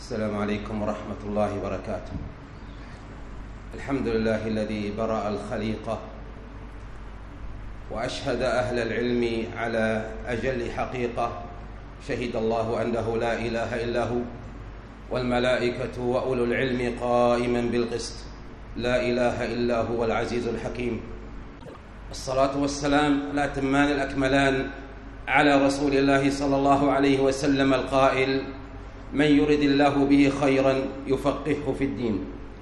السلام عليكم ورحمة الله وبركاته. الحمد لله الذي برأ الخليقة وأشهد أهل العلم على أجل حقيقة، شهد الله أنه لا إله إلا هو والملائكة وأولو العلم قائما بالقسط، لا إله إلا هو العزيز الحكيم. الصلاة والسلام الأتمان الأكملان على رسول الله صلى الله عليه وسلم القائل: من يرد الله به خيرا يفقهه في الدين.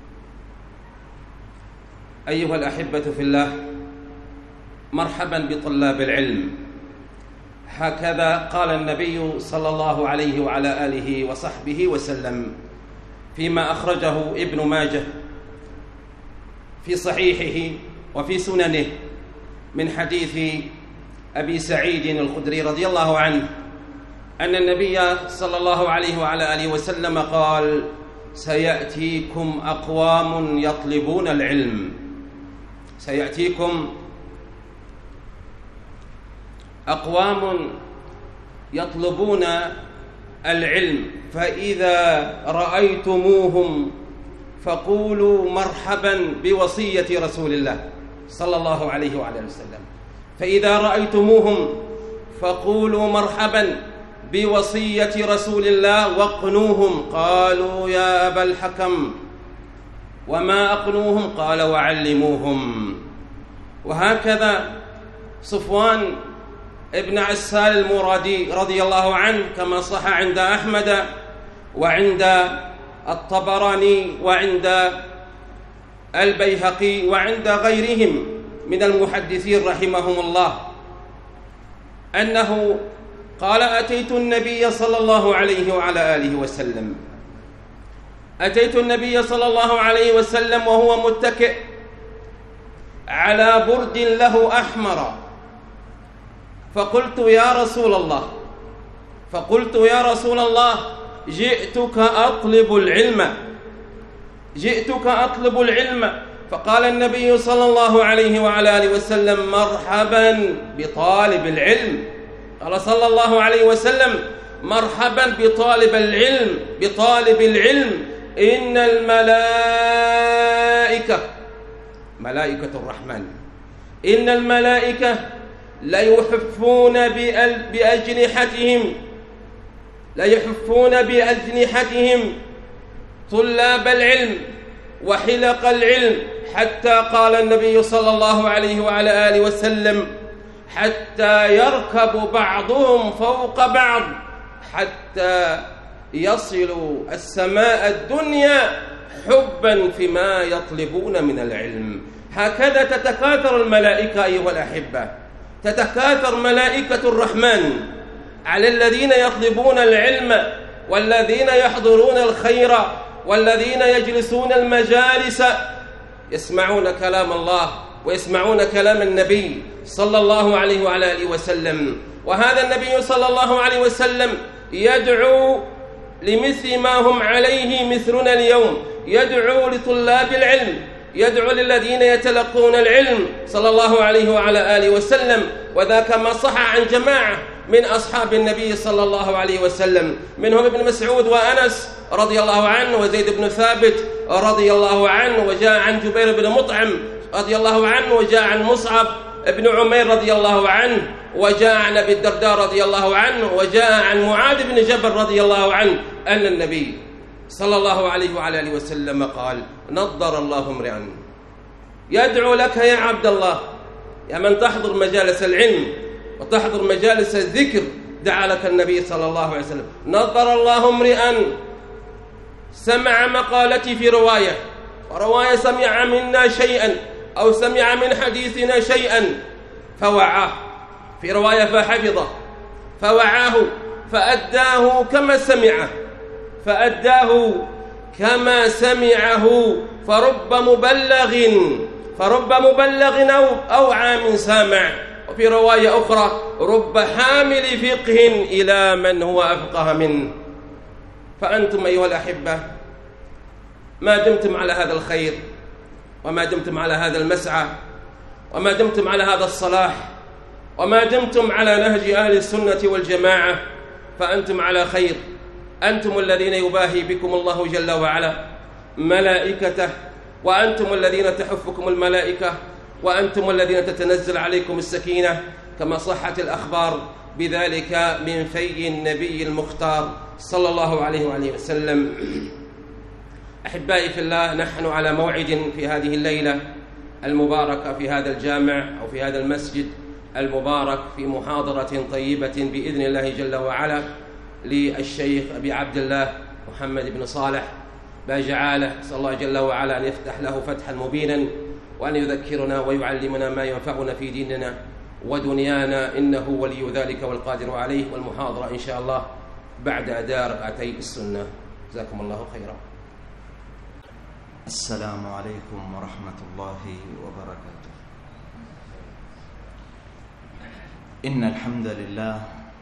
أيها الأحبة في الله، مرحبا بطلاب العلم. هكذا قال النبي صلى الله عليه وعلى آله وصحبه وسلم فيما أخرجه ابن ماجه في صحيحه وفي سننه من حديث أبي سعيد الخدري رضي الله عنه أن النبي صلى الله عليه وعلى آله وسلم قال: سيأتيكم أقوام يطلبون العلم، سيأتيكم أقوام يطلبون العلم، فإذا رأيتموهم فقولوا مرحبا بوصية رسول الله صلى الله عليه وعلى آله وسلم. فإذا رأيتموهم فقولوا مرحبا بوصية رسول الله واقنوهم. قالوا: يا أبا الحكم وما أقنوهم؟ قال: وعلموهم. وهكذا صفوان ابن عسال المرادي رضي الله عنه كما صح عند أحمد وعند الطبراني وعند البيهقي وعند غيرهم من المحدثين رحمهم الله أنه قال: أتيت النبي صلى الله عليه وعلى آله وسلم، أتيت النبي صلى الله عليه وسلم وهو متكئ على برد له أحمر، فقلت: يا رسول الله جئتك أطلب العلم. فقال النبي صلى الله عليه وعلى آله وسلم: مرحبا بطالب العلم. قال صلى الله عليه وسلم: مرحبا بطالب العلم، إن الملائكة، ملائكة الرحمن، إن الملائكة ليحفون بأجنحتهم طلاب العلم وحلق العلم، حتى قال النبي صلى الله عليه وعلى آله وسلم: حتى يركب بعضهم فوق بعض حتى يصلوا السماء الدنيا حبا فيما يطلبون من العلم. هكذا تتكاثر الملائكة أيها الأحبة، تتكاثر ملائكة الرحمن على الذين يطلبون العلم والذين يحضرون الخير والذين يجلسون المجالس يسمعون كلام الله ويسمعون كلام النبي صلى الله عليه وعلى آله وسلم. وهذا النبي صلى الله عليه وسلم يدعو لمثل ما هم عليه مثلنا اليوم، يدعو لطلاب العلم، يدعو للذين يتلقون العلم صلى الله عليه وعلى آله وسلم. وذاك ما صح عن جماعة من أصحاب النبي صلى الله عليه وسلم، منهم ابن مسعود وأنس رضي الله عنه وزيد بن ثابت رضي الله عنه، وجاء عن جبير بن مطعم رضي الله عنه، وجاء عن مصعب بن عمير رضي الله عنه، وجاء عن أبي الدرداء رضي الله عنه، وجاء عن معاذ بن جبل رضي الله عنه أن النبي صلى الله عليه وعلى آله وسلم قال: نضر الله امرئا يدعو لك يا عبد الله، يا من تحضر مجالس العلم وتحضر مجالس الذكر، دعا لك النبي صلى الله عليه وسلم: نضر الله امرئا سمع مقالتي في رواية، ورواية سمع منا شيئا أو سمع من حديثنا شيئا فوعاه، في رواية فحفظه، فوعاه فأداه كما سمعه، فرب مبلغ أو عام سامع. وفي رواية أخرى: رب حامل فقه إلى من هو أفقه منه. فأنتم أيها الأحبة ما دمتم على هذا الخير، وما دمتم على هذا المسعى، وما دمتم على هذا الصلاح، وما دمتم على نهج أهل السنة والجماعة، فأنتم على خير، أنتم الذين يباهي بكم الله جل وعلا ملائكته، وأنتم الذين تحفكم الملائكة، وأنتم الذين تتنزل عليكم السكينة، كما صحت الأخبار بذلك من في النبي المختار صلى الله عليه وآله وسلم. أحبائي في الله، نحن على موعد في هذه الليلة المباركة في هذا الجامع أو في هذا المسجد المبارك في محاضرة طيبة بإذن الله جل وعلا للشيخ أبي عبد الله محمد بن صالح باجعاله. أسأل الله جل وعلا أن يفتح له فتحا مبينا، وأن يذكرنا ويعلمنا ما ينفعنا في ديننا ودنيانا، إنه ولي ذلك والقادر عليه. والمحاضرة إن شاء الله بعد أداء ركعتي السنة. جزاكم الله خيرا. السلام عليكم ورحمة الله وبركاته. إن الحمد لله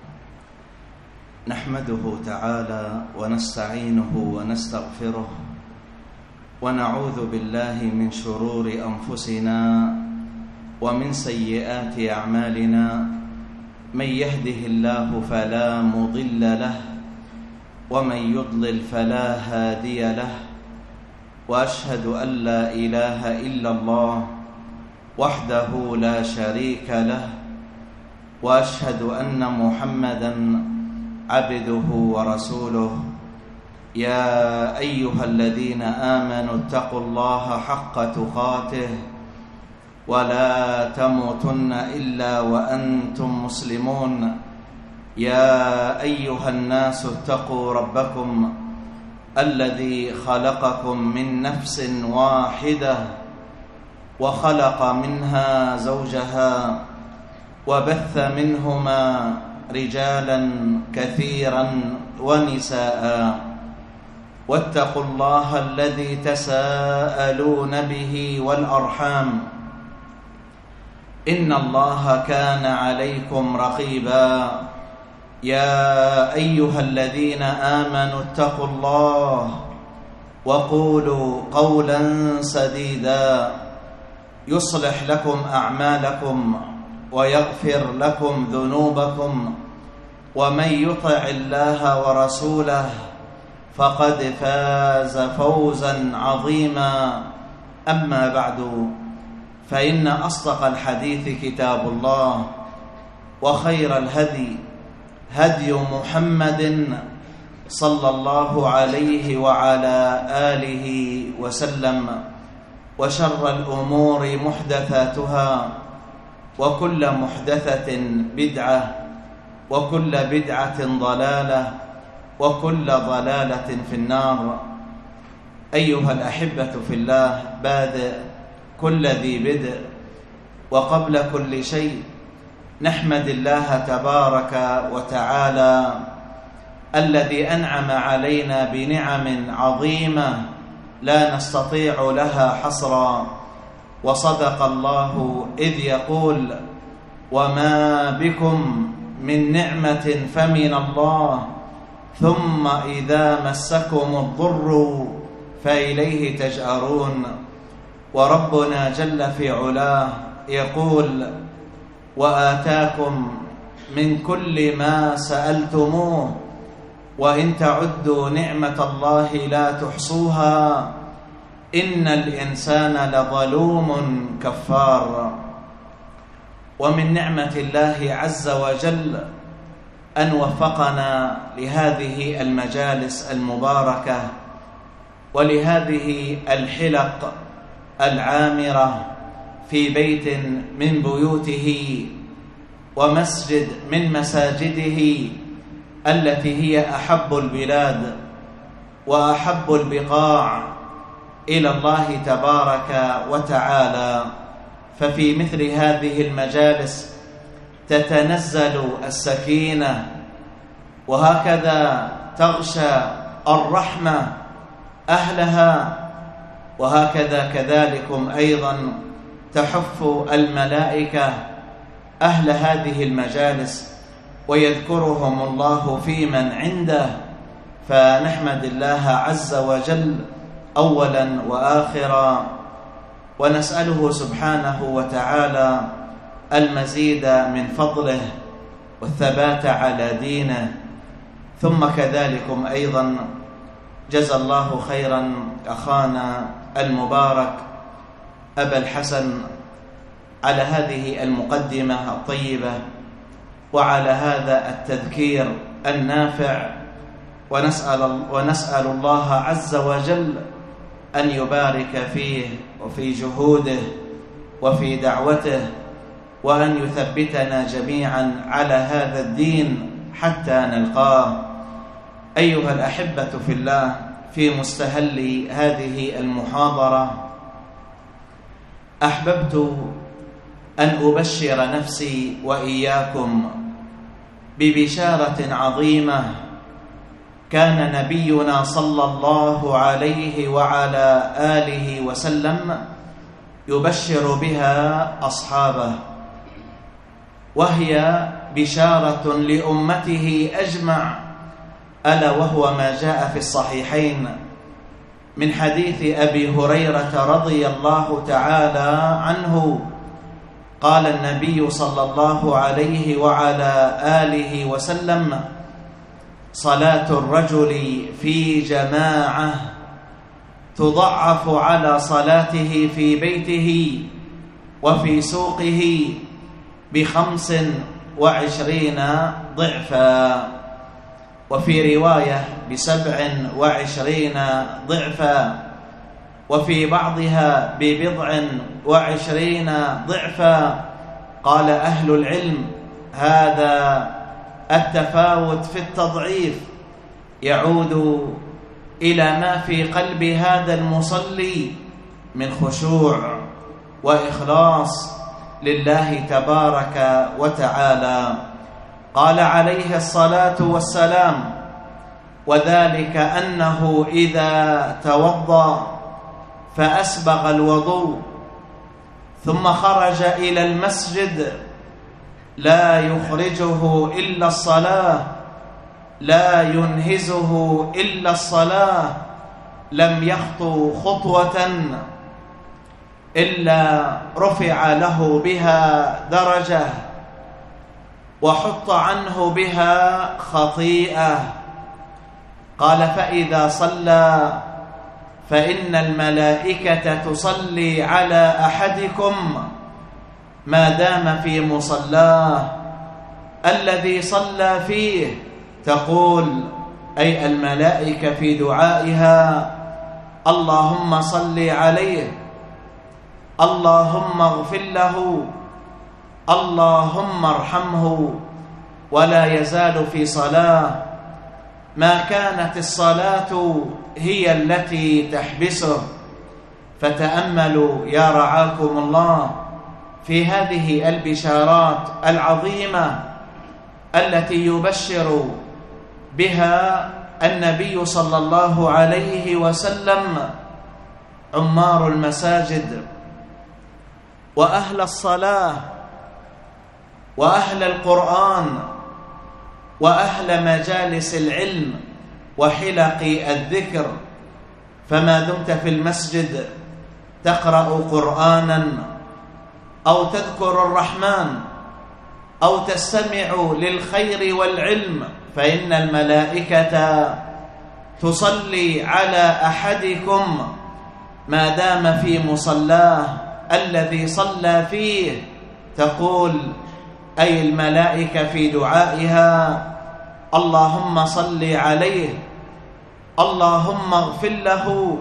نحمده تعالى ونستعينه ونستغفره، ونعوذ بالله من شرور أنفسنا ومن سيئات أعمالنا. من يهده الله فلا مضل له، ومن يضلل فلا هادي له، وأشهد أن لا إله إلا الله وحده لا شريك له، وأشهد أن محمدًا عبده ورسوله. يا أيها الذين آمنوا اتقوا الله حق تقاته ولا تموتن إلا وأنتم مسلمون. يا أيها الناس اتقوا ربكم الذي خلقكم من نفس واحدة، وخلق منها زوجها، وبث منهما رجالا كثيرا ونساء. واتقوا الله الذي تساءلون به والأرحام، إن الله كان عليكم رقيبا. يا أيها الذين آمنوا اتقوا الله وقولوا قولا سديدا يصلح لكم أعمالكم ويغفر لكم ذنوبكم، ومن يطع الله ورسوله فقد فاز فوزا عظيما. أما بعد، فإن أصدق الحديث كتاب الله، وخير الهدي هدي محمد صلى الله عليه وعلى آله وسلم، وشر الأمور محدثاتها، وكل محدثة بدعة، وكل بدعة ضلالة، وكل ضلالة في النار. أيها الأحبة في الله، بادئ كل ذي بدء، وقبل كل شيء نحمد الله تبارك وتعالى الذي أنعم علينا بنعم عظيمة لا نستطيع لها حصرا. وصدق الله إذ يقول: وما بكم من نعمة فمن الله، ثم إذا مسكم الضر فإليه تجأرون. وربنا جل في علاه يقول: وآتاكم من كل ما سألتموه، وإن تعدوا نعمة الله لا تحصوها، إن الإنسان لظلوم كفار. ومن نعمة الله عز وجل أن وفقنا لهذه المجالس المباركة ولهذه الحلق العامرة في بيت من بيوته ومسجد من مساجده التي هي أحب البلاد وأحب البقاع إلى الله تبارك وتعالى. ففي مثل هذه المجالس تتنزل السكينة، وهكذا تغشى الرحمة أهلها، وهكذا كذلكم أيضا تحف الملائكة أهل هذه المجالس ويذكرهم الله في من عنده. فنحمد الله عز وجل أولا وآخرا، ونسأله سبحانه وتعالى المزيد من فضله والثبات على دينه، ثم كذلكم أيضا جزى الله خيرا أخانا المبارك أبا الحسن على هذه المقدمة الطيبة وعلى هذا التذكير النافع، ونسأل الله عز وجل أن يبارك فيه وفي جهوده وفي دعوته، وأن يثبتنا جميعا على هذا الدين حتى نلقاه. أيها الأحبة في الله، في مستهل هذه المحاضرة أحببت أن أبشر نفسي وإياكم ببشارة عظيمة كان نبينا صلى الله عليه وعلى آله وسلم يبشر بها أصحابه، وهي بشارة لأمته أجمع، ألا وهو ما جاء في الصحيحين من حديث أبي هريرة رضي الله تعالى عنه قال النبي صلى الله عليه وعلى آله وسلم: صلاة الرجل في جماعة تضعف على صلاته في بيته وفي سوقه ب25 ضعفا، وفي رواية ب27 ضعفا، وفي بعضها ب20 ضعفا. قال أهل العلم: هذا التفاوت في التضعيف يعود إلى ما في قلب هذا المصلي من خشوع وإخلاص لله تبارك وتعالى. قال عليه الصلاة والسلام: وذلك أنه إذا توضأ فأسبغ الوضوء ثم خرج إلى المسجد لا يخرجه إلا الصلاة، لا ينهزه إلا الصلاة، لم يخطو خطوة إلا رفع له بها درجة وحط عنه بها خطيئة. قال: فإذا صلى فإن الملائكة تصلي على أحدكم ما دام في مصلاه الذي صلى فيه، تقول أي الملائكة في دعائها: اللهم صل عليه، اللهم اغفر له، اللهم ارحمه. ولا يزال في صلاة ما كانت الصلاة هي التي تحبسه. فتأملوا يا رعاكم الله في هذه البشارات العظيمة التي يبشر بها النبي صلى الله عليه وسلم عمار المساجد وأهل الصلاة وأهل القرآن وأهل مجالس العلم وحلق الذكر. فما دمت في المسجد تقرأ قرآنا أو تذكر الرحمن أو تستمع للخير والعلم، فإن الملائكة تصلي على أحدكم ما دام في مصلاه الذي صلى فيه. تقول أي الملائكة في دعائها: اللهم صل عليه، اللهم اغفر له،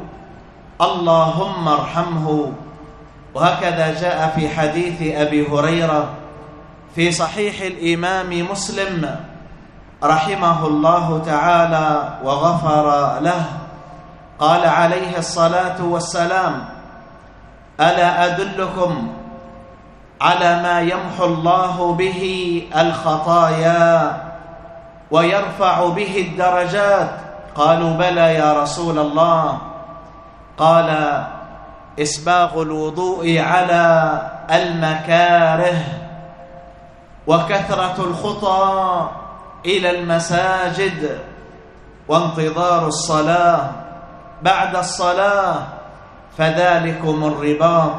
اللهم ارحمه. وهكذا جاء في حديث أبي هريرة في صحيح الإمام مسلم رحمه الله تعالى وغفر له، قال عليه الصلاة والسلام: ألا أدلكم على ما يمحو الله به الخطايا ويرفع به الدرجات؟ قالوا: بلى يا رسول الله. قال: إسباغ الوضوء على المكاره، وكثرة الخطى إلى المساجد، وانتظار الصلاة بعد الصلاة، فذلكم الرباط،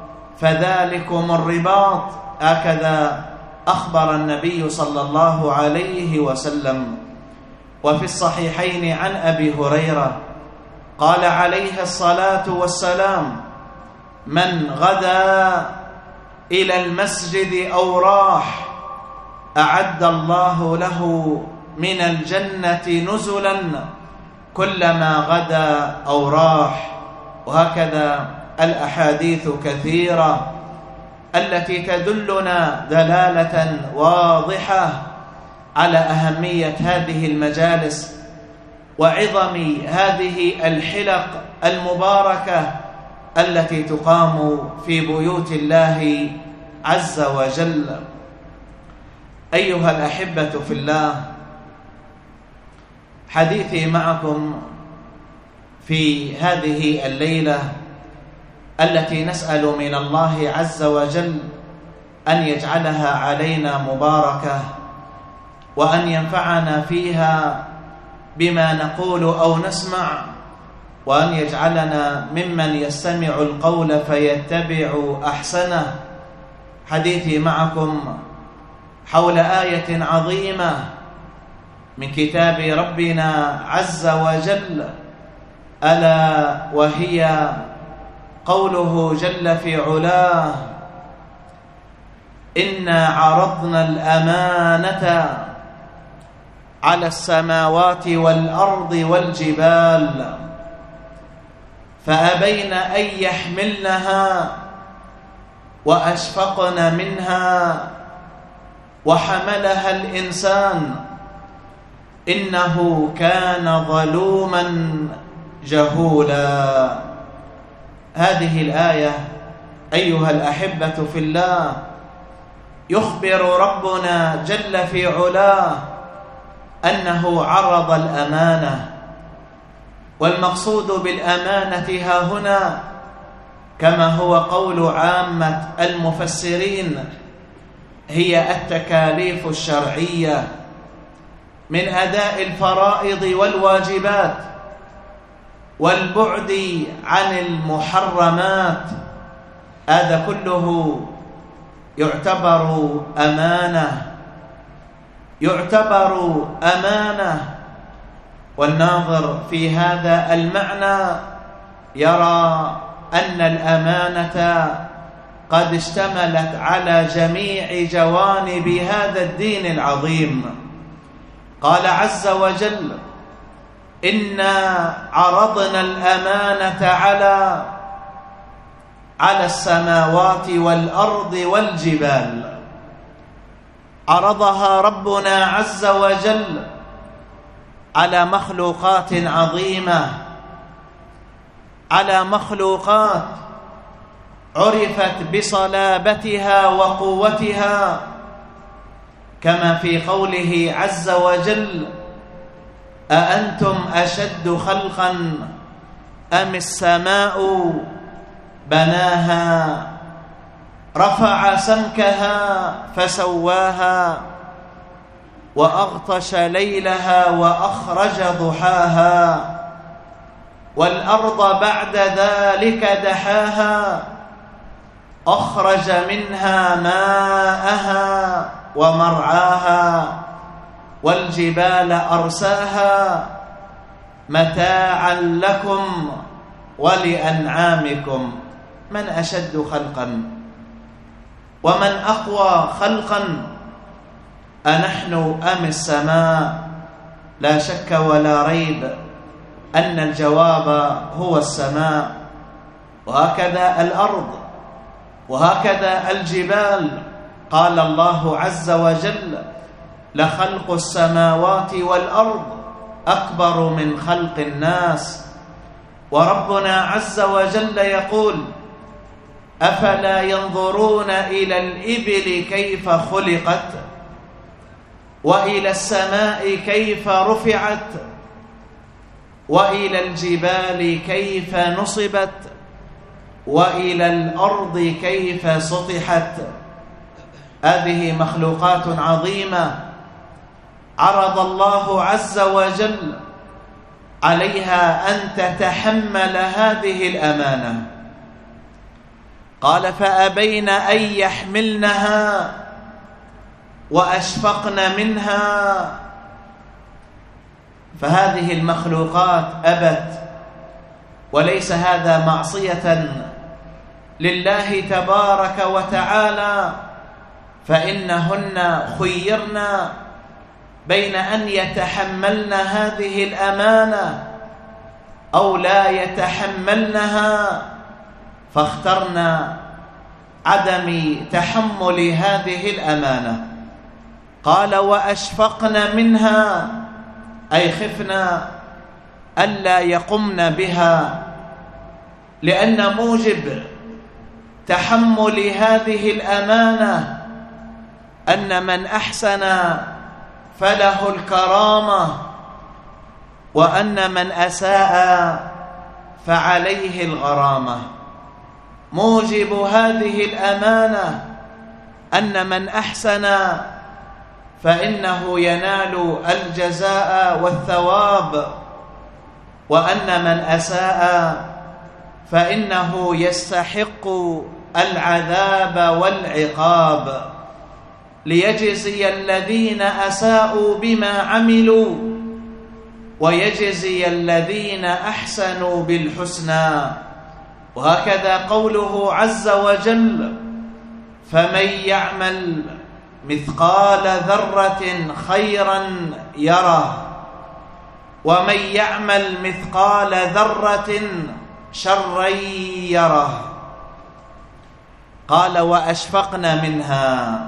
فذلكم الرباط. هكذا أخبر النبي صلى الله عليه وسلم. وفي الصحيحين عن أبي هريرة قال عليه الصلاة والسلام: من غدا إلى المسجد أو راح أعد الله له من الجنة نزلا كلما غدا أو راح. وهكذا الأحاديث كثيرة التي تدلنا دلالة واضحة على أهمية هذه المجالس وعظم هذه الحلق المباركة التي تقام في بيوت الله عز وجل. أيها الأحبة في الله، حديثي معكم في هذه الليلة التي نسأل من الله عز وجل أن يجعلها علينا مباركة، وأن ينفعنا فيها بما نقول أو نسمع، وأن يجعلنا ممن يستمع القول فيتبع أحسنه. حديثي معكم حول آية عظيمة من كتاب ربنا عز وجل، ألا وهي قوله جل في علاه: إنا عرضنا الأمانة على السماوات والأرض والجبال فأبين أن يحملنها وأشفقن منها وحملها الإنسان إنه كان ظلوما جهولا. هذه الآية أيها الأحبة في الله يخبر ربنا جل في علاه أنه عرض الأمانة، والمقصود بالأمانة ها هنا كما هو قول عامة المفسرين هي التكاليف الشرعية من أداء الفرائض والواجبات والبعد عن المحرمات. هذا كله يعتبر أمانة. والناظر في هذا المعنى يرى أن الأمانة قد اشتملت على جميع جوانب هذا الدين العظيم. قال عز وجل: إنا عرضنا الأمانة على السماوات والأرض والجبال. عرضها ربنا عز وجل على مخلوقات عظيمة، على مخلوقات عرفت بصلابتها وقوتها، كما في قوله عز وجل: أأنتم أشد خلقا أم السماء بناها رفع سمكها فسواها وأغطش ليلها وأخرج ضحاها والأرض بعد ذلك دحاها أخرج منها ماءها ومرعاها والجبال أرساها متاعا لكم ولأنعامكم. من أشد خلقا ومن أقوى خلقا، أنحن أم السماء؟ لا شك ولا ريب أن الجواب هو السماء، وهكذا الأرض وهكذا الجبال. قال الله عز وجل: لخلق السماوات والأرض أكبر من خلق الناس. وربنا عز وجل يقول: أفلا ينظرون إلى الإبل كيف خلقت وإلى السماء كيف رفعت وإلى الجبال كيف نصبت وإلى الأرض كيف سطحت. هذه مخلوقات عظيمة عرض الله عز وجل عليها أن تتحمل هذه الأمانة. قال: فأبين أن يحملنها وأشفقن منها. فهذه المخلوقات أبت، وليس هذا معصية لله تبارك وتعالى، فإنهن خيرن بين أن يتحملن هذه الأمانة أو لا يتحملنها، فاخترن عدم تحمل هذه الأمانة. قال وأشفقن منها، أي خفنا ألا يقمن بها، لأن موجب تحمل هذه الأمانة أن من أحسن فله الكرامة، وأن من أساء فعليه الغرامة. موجب هذه الأمانة أن من أحسن فإنه ينال الجزاء والثواب، وأن من أساء فإنه يستحق العذاب والعقاب، ليجزي الذين أساءوا بما عملوا ويجزي الذين أحسنوا بالحسنى. وهكذا قوله عز وجل فمن يعمل مثقال ذرة خيرا يره ومن يعمل مثقال ذرة شرا يره. قال وأشفقن منها،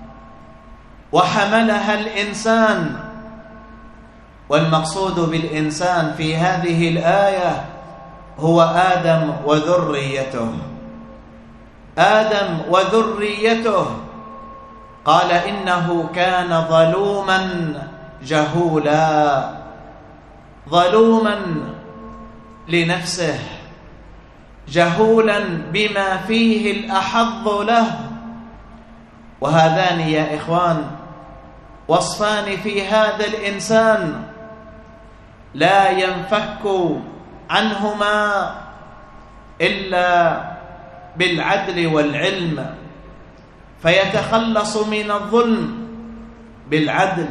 وحملها الإنسان. والمقصود بالإنسان في هذه الآية هو آدم وذريته. آدم وذريته. قال إنه كان ظلوما جهولا، ظلوما لنفسه، جهولا بما فيه الأحظ له. وهذان يا إخوان وصفان في هذا الإنسان لا ينفك عنهما إلا بالعدل والعلم، فيتخلص من الظلم بالعدل،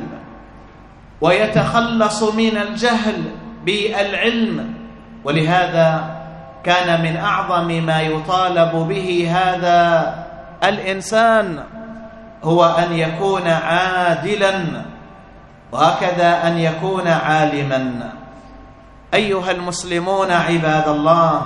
ويتخلص من الجهل بالعلم. ولهذا كان من أعظم ما يطالب به هذا الإنسان هو أن يكون عادلا، وهكذا أن يكون عالما. أيها المسلمون عباد الله،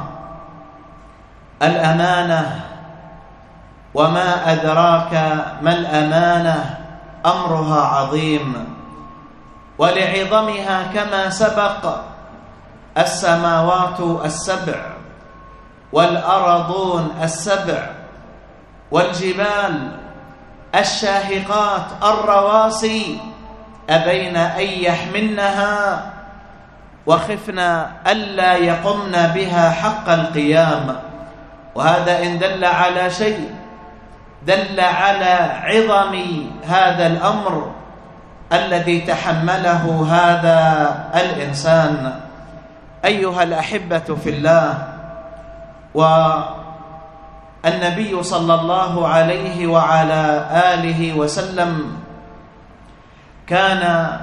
الأمانة وما أدراك ما الأمانة، أمرها عظيم، ولعظمها كما سبق السماوات السبع والأرضون السبع والجبال الشاهقات الرواسي أبين أن يحملنها وخفنا ألا يقمن بها حق القيام. وهذا إن دل على شيء دل على عظم هذا الأمر الذي تحمله هذا الإنسان. أيها الأحبة في الله، والنبي صلى الله عليه وعلى آله وسلم كان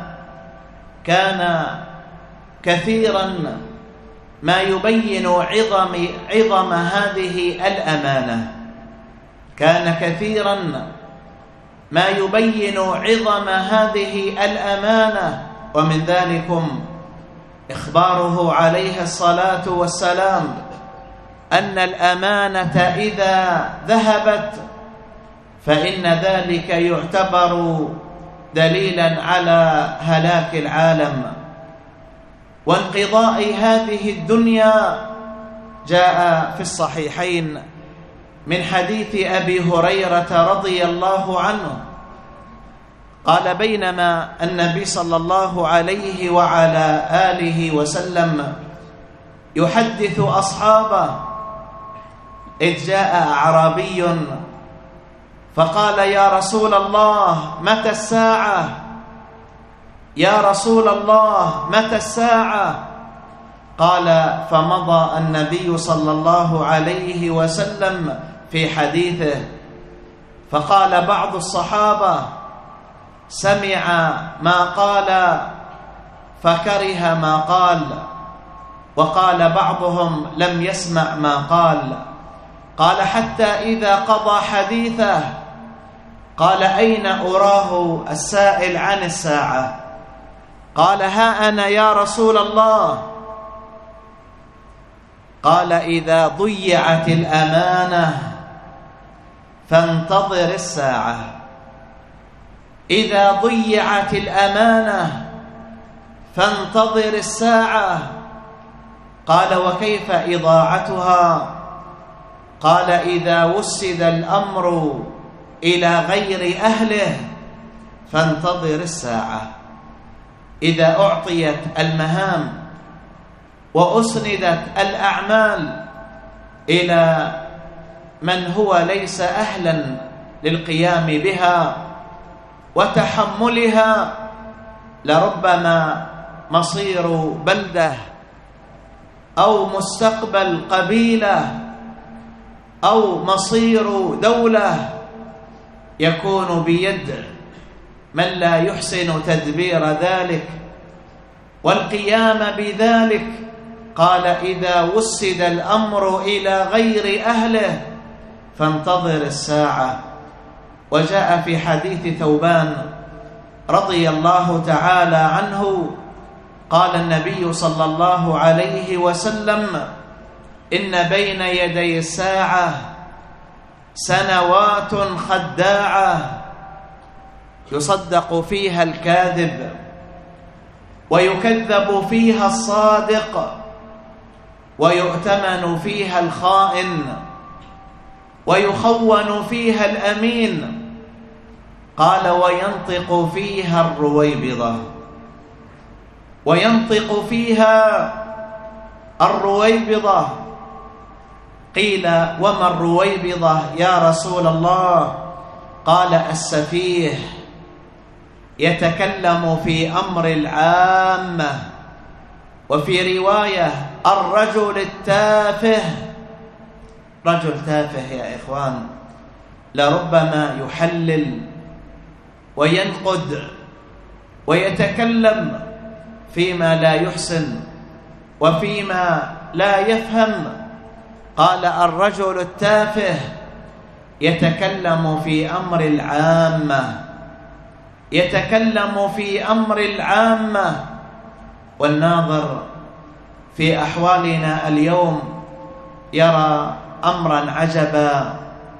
كثيرا ما يبين عظم هذه الأمانة، كان كثيرا ما يبين عظم هذه الأمانة. ومن ذلكم إخباره عليه الصلاة والسلام أن الأمانة إذا ذهبت فإن ذلك يعتبر دليلا على هلاك العالم وانقضاء هذه الدنيا. جاء في الصحيحين من حديث أبي هريرة رضي الله عنه قال بينما النبي صلى الله عليه وعلى آله وسلم يحدث أصحابه إذ جاء أعرابي فقال يا رسول الله متى الساعة؟ يا رسول الله متى الساعة؟ قال فمضى النبي صلى الله عليه وسلم في حديثه، فقال بعض الصحابة سمع ما قال فكره ما قال، وقال بعضهم لم يسمع ما قال حتى إذا قضى حديثه قال: أين أراه السائل عن الساعة؟ قال: ها أنا يا رسول الله. قال: إذا ضيعت الأمانة فانتظر الساعة. إذا ضيعت الأمانة فانتظر الساعة. قال: وكيف إضاعتها؟ قال: إذا وسد الأمر إلى غير أهله فانتظر الساعة. إذا أعطيت المهام وأسندت الأعمال إلى من هو ليس أهلا للقيام بها وتحملها، لربما مصير بلدة أو مستقبل قبيلة أو مصير دولة يكون بيد من لا يحسن تدبير ذلك والقيام بذلك. قال: إذا وسد الأمر إلى غير أهله فانتظر الساعة. وجاء في حديث ثوبان رضي الله تعالى عنه قال النبي صلى الله عليه وسلم: إن بين يدي الساعة سنوات خداعة يصدق فيها الكاذب ويكذب فيها الصادق ويؤتمن فيها الخائن ويخون فيها الأمين. قال: وينطق فيها الرويبضة. وينطق فيها الرويبضة. قيل: وما الرويبضة يا رسول الله؟ قال: السفيه يتكلم في أمر العامة. وفي رواية: الرجل التافه. رجل تافه يا إخوان لربما يحلل وينقد ويتكلم فيما لا يحسن وفيما لا يفهم. قال: الرجل التافه يتكلم في أمر العامة. يتكلم في أمر العامة. والناظر في أحوالنا اليوم يرى أمرا عجبا،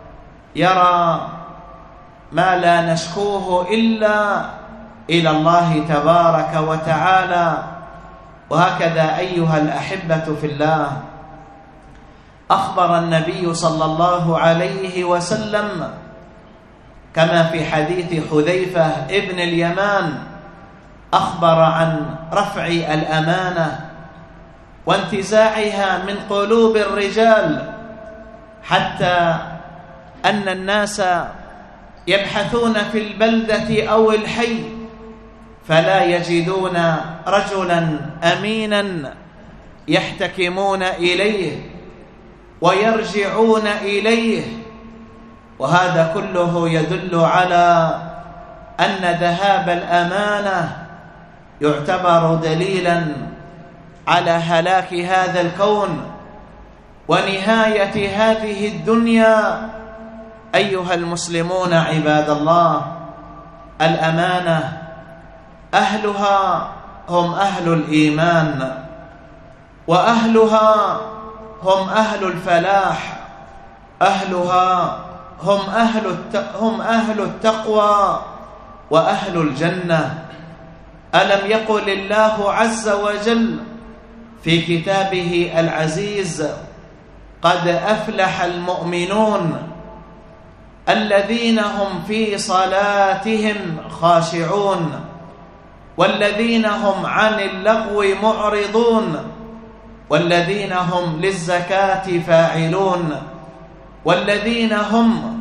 يرى ما لا نشكوه إلا إلى الله تبارك وتعالى. وهكذا أيها الأحبة في الله، أخبر النبي صلى الله عليه وسلم كما في حديث حذيفة ابن اليمان، أخبر عن رفع الأمانة وانتزاعها من قلوب الرجال، حتى أن الناس يبحثون في البلدة أو الحي فلا يجدون رجلا أمينا يحتكمون إليه ويرجعون إليه. وهذا كله يدل على أن ذهاب الأمانة يعتبر دليلا على هلاك هذا الكون ونهاية هذه الدنيا. أيها المسلمون عباد الله، الأمانة أهلها هم أهل الإيمان، وأهلها هم أهل الفلاح، أهلها هم أهل التقوى وأهل الجنة. ألم يقل الله عز وجل في كتابه العزيز: قد أفلح المؤمنون الذين هم في صلاتهم خاشعون والذين هم عن اللغو معرضون والذين هم للزكاة فاعلون والذين هم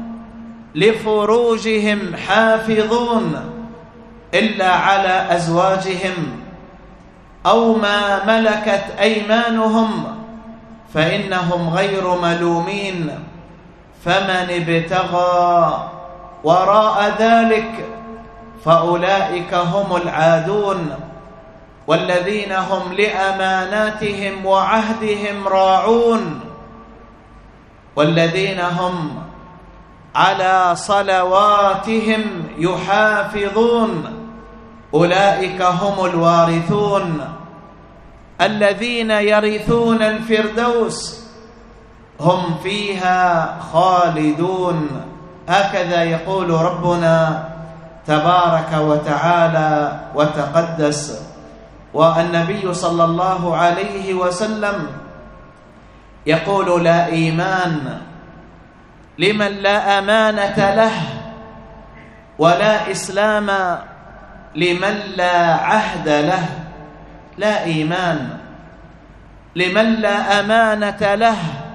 لفروجهم حافظون إلا على أزواجهم أو ما ملكت أيمانهم فإنهم غير ملومين، فمن ابتغى وراء ذلك فأولئك هم العادون. والذين هم لأماناتهم وعهدهم راعون والذين هم على صلواتهم يحافظون أولئك هم الوارثون الذين يرثون الفردوس هم فيها خالدون. هكذا يقول ربنا تبارك وتعالى وتقدس. والنبي صلى الله عليه وسلم يقول: لا إيمان لمن لا أمانة له، ولا إسلام لمن لا عهد له. لا إيمان لمن لا أمانة له.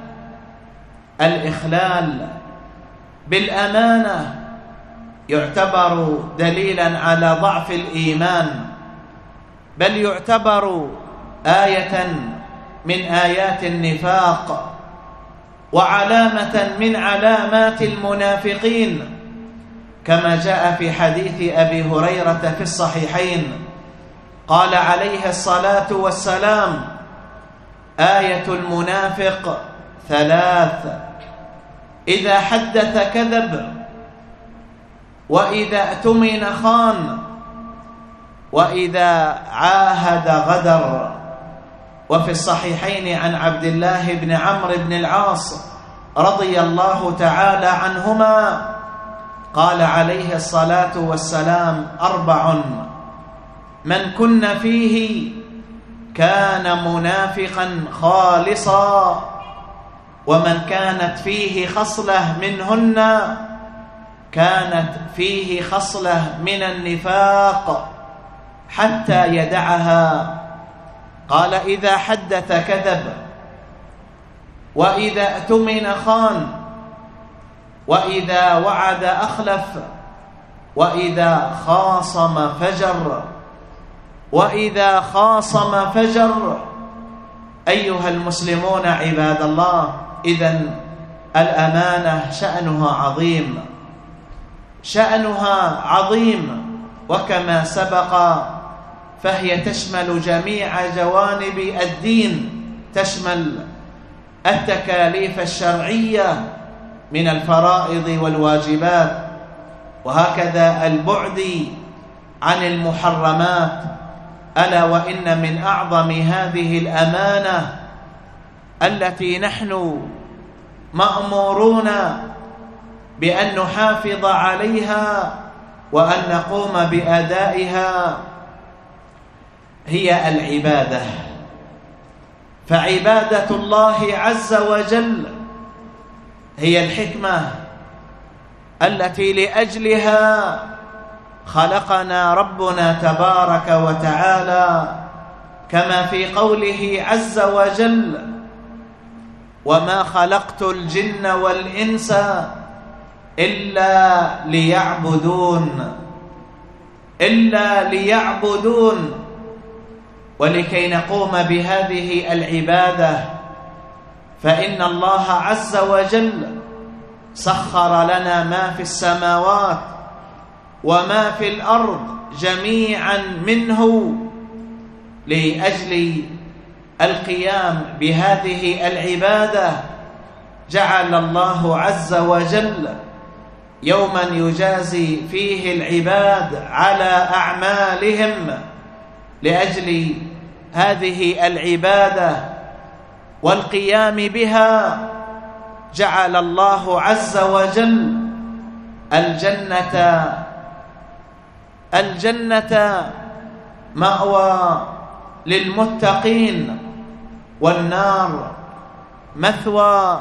الإخلال بالأمانة يعتبر دليلا على ضعف الإيمان، بل يعتبر آية من آيات النفاق وعلامة من علامات المنافقين، كما جاء في حديث أبي هريرة في الصحيحين قال عليه الصلاة والسلام: آية المنافق ثلاث: إذا حدث كذب، وإذا اؤتمن خان، وإذا عاهد غدر. وفي الصحيحين عن عبد الله بن عمرو بن العاص رضي الله تعالى عنهما قال عليه الصلاة والسلام: 4 من كن فيه كان منافقا خالصا، ومن كانت فيه خصلة منهن كانت فيه خصلة من النفاق حتى يدعها. قال: إذا حدث كذب، وإذا اؤتمن خان، وإذا وعد أخلف، وإذا خاصم فجر. وإذا خاصم فجر. أيها المسلمون عباد الله، إذن الأمانة شأنها عظيم، شأنها عظيم، وكما سبق فهي تشمل جميع جوانب الدين، تشمل التكاليف الشرعية من الفرائض والواجبات، وهكذا البعد عن المحرمات. ألا وإن من أعظم هذه الأمانة التي نحن مأمورون بأن نحافظ عليها وأن نقوم بأدائها هي العبادة. فعبادة الله عز وجل هي الحكمة التي لأجلها خلقنا ربنا تبارك وتعالى، كما في قوله عز وجل: وما خلقت الجن والإنس إلا ليعبدون. ولكي نقوم بهذه العبادة فإن الله عز وجل سخر لنا ما في السماوات وما في الأرض جميعا منه لأجل القيام بهذه العبادة. جعل الله عز وجل يوما يجازي فيه العباد على أعمالهم لأجل هذه العبادة والقيام بها. جعل الله عز وجل الجنة مأوى للمتقين، والنار مثوى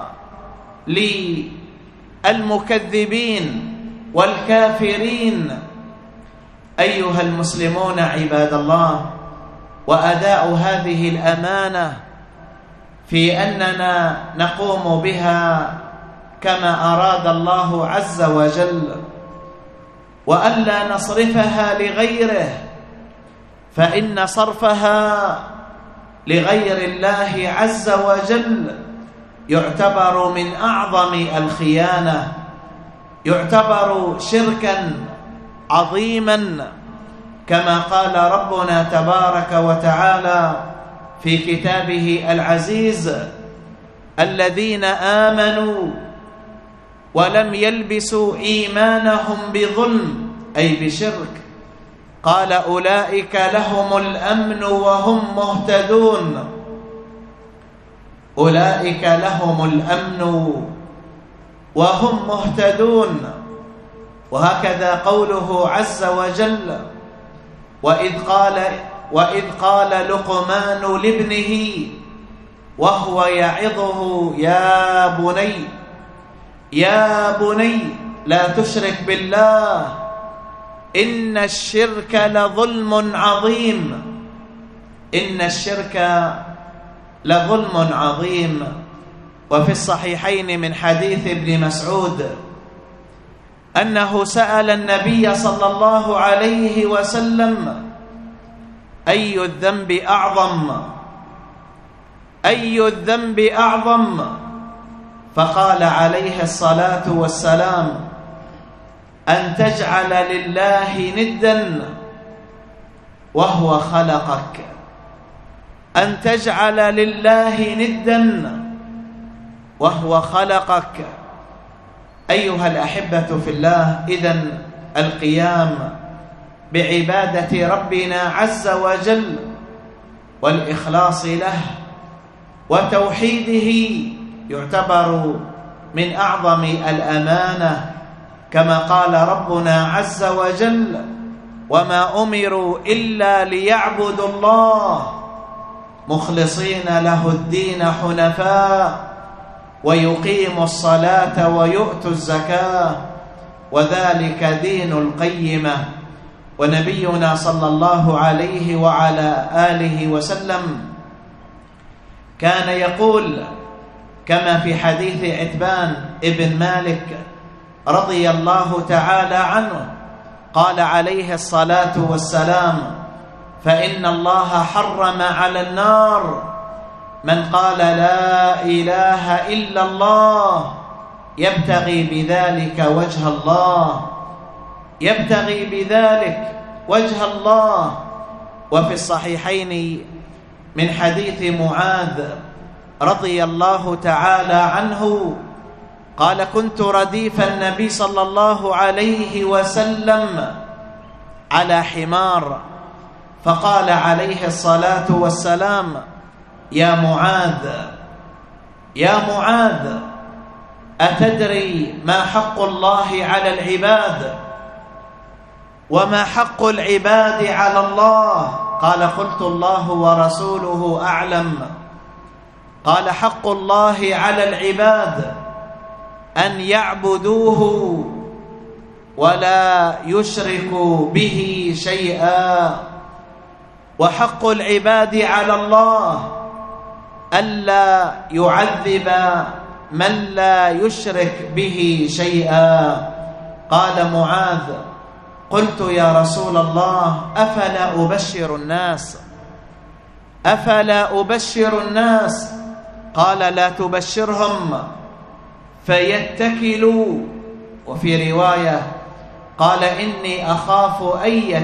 للمكذبين والكافرين. أيها المسلمون عباد الله، وأداء هذه الأمانة في أننا نقوم بها كما أراد الله عز وجل، وألا نصرفها لغيره، فإن صرفها لغير الله عز وجل يعتبر من أعظم الخيانة، يعتبر شركا عظيما كما قال ربنا تبارك وتعالى في كتابه العزيز: الذين آمنوا ولم يلبسوا إيمانهم بظلم أي بشرك، قال أولئك لهم الأمن وهم مهتدون. أولئك لهم الأمن وهم مهتدون. وهكذا قوله عز وجل: وإذ قال لقمان لابنه وهو يعظه: يا بني لا تشرك بالله إن الشرك لظلم عظيم. إن الشرك لظلم عظيم. وفي الصحيحين من حديث ابن مسعود أنه سأل النبي صلى الله عليه وسلم: أي الذنب أعظم؟ أي الذنب أعظم؟ فقال عليه الصلاة والسلام: أن تجعل لله ندا وهو خلقك. أن تجعل لله ندا وهو خلقك. أيها الأحبة في الله، إذن القيام بعبادة ربنا عز وجل والإخلاص له وتوحيده يعتبر من أعظم الأمانة، كما قال ربنا عز وجل: وما أمروا إلا ليعبدوا الله مخلصين له الدين حنفاء ويقيموا الصلاة ويؤتوا الزكاة وذلك دين القيمة. ونبينا صلى الله عليه وعلى آله وسلم كان يقول كما في حديث عتبان ابن مالك رضي الله تعالى عنه، قال عليه الصلاة والسلام: فإن الله حرم على النار من قال لا إله إلا الله يبتغي بذلك وجه الله، يبتغي بذلك وجه الله. وفي الصحيحين من حديث معاذ رضي الله تعالى عنه قال: كنت رديف النبي صلى الله عليه وسلم على حمار، فقال عليه الصلاة والسلام: يا معاذ أتدري ما حق الله على العباد وما حق العباد على الله؟ قال: قلت الله ورسوله أعلم. قال: حق الله على العباد أن يعبدوه ولا يشركوا به شيئا، وحق العباد على الله ألا يعذب من لا يشرك به شيئا. قال معاذ: قلت يا رسول الله أفلا أبشر الناس؟ قال: لا تبشرهم فيتكلوا. وفي رواية قال: إني أخاف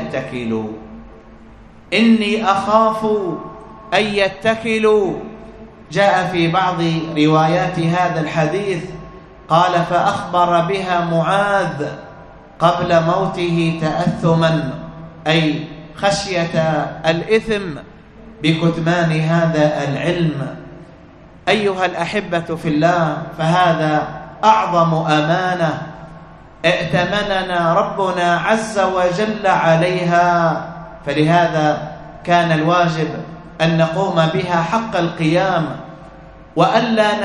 أن يتكلوا. جاء في بعض روايات هذا الحديث قال: فأخبر بها معاذ قبل موته تأثما، أي خشية الإثم بكتمان هذا العلم. أيها الأحبة في الله، فهذا أعظم أمانة ائتمننا ربنا عز وجل عليها، فلهذا كان الواجب أن نقوم بها حق القيام وألا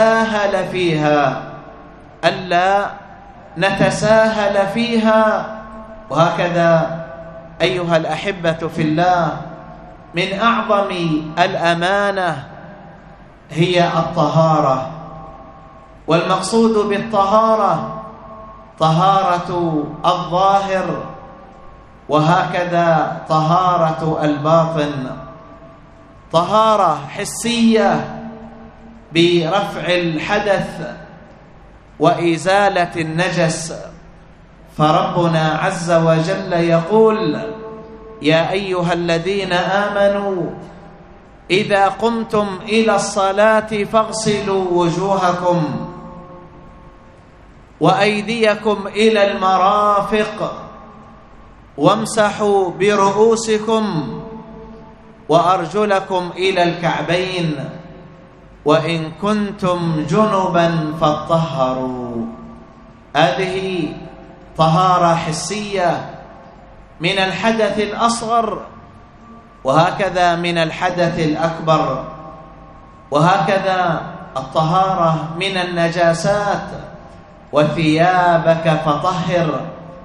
نتساهل فيها. وهكذا أيها الأحبة في الله، من أعظم الأمانة هي الطهارة، والمقصود بالطهارة طهارة الظاهر وهكذا طهارة الباطن، طهارة حسية برفع الحدث وإزالة النجس. فربنا عز وجل يقول: يا أيها الذين آمنوا إذا قمتم إلى الصلاة فاغسلوا وجوهكم وأيديكم إلى المرافق وامسحوا برؤوسكم وأرجلكم إلى الكعبين وإن كنتم جنبا فاطهروا. هذه طهارة حسية من الحدث الأصغر، وهكذا من الحدث الأكبر، وهكذا الطهارة من النجاسات وثيابك فطهر،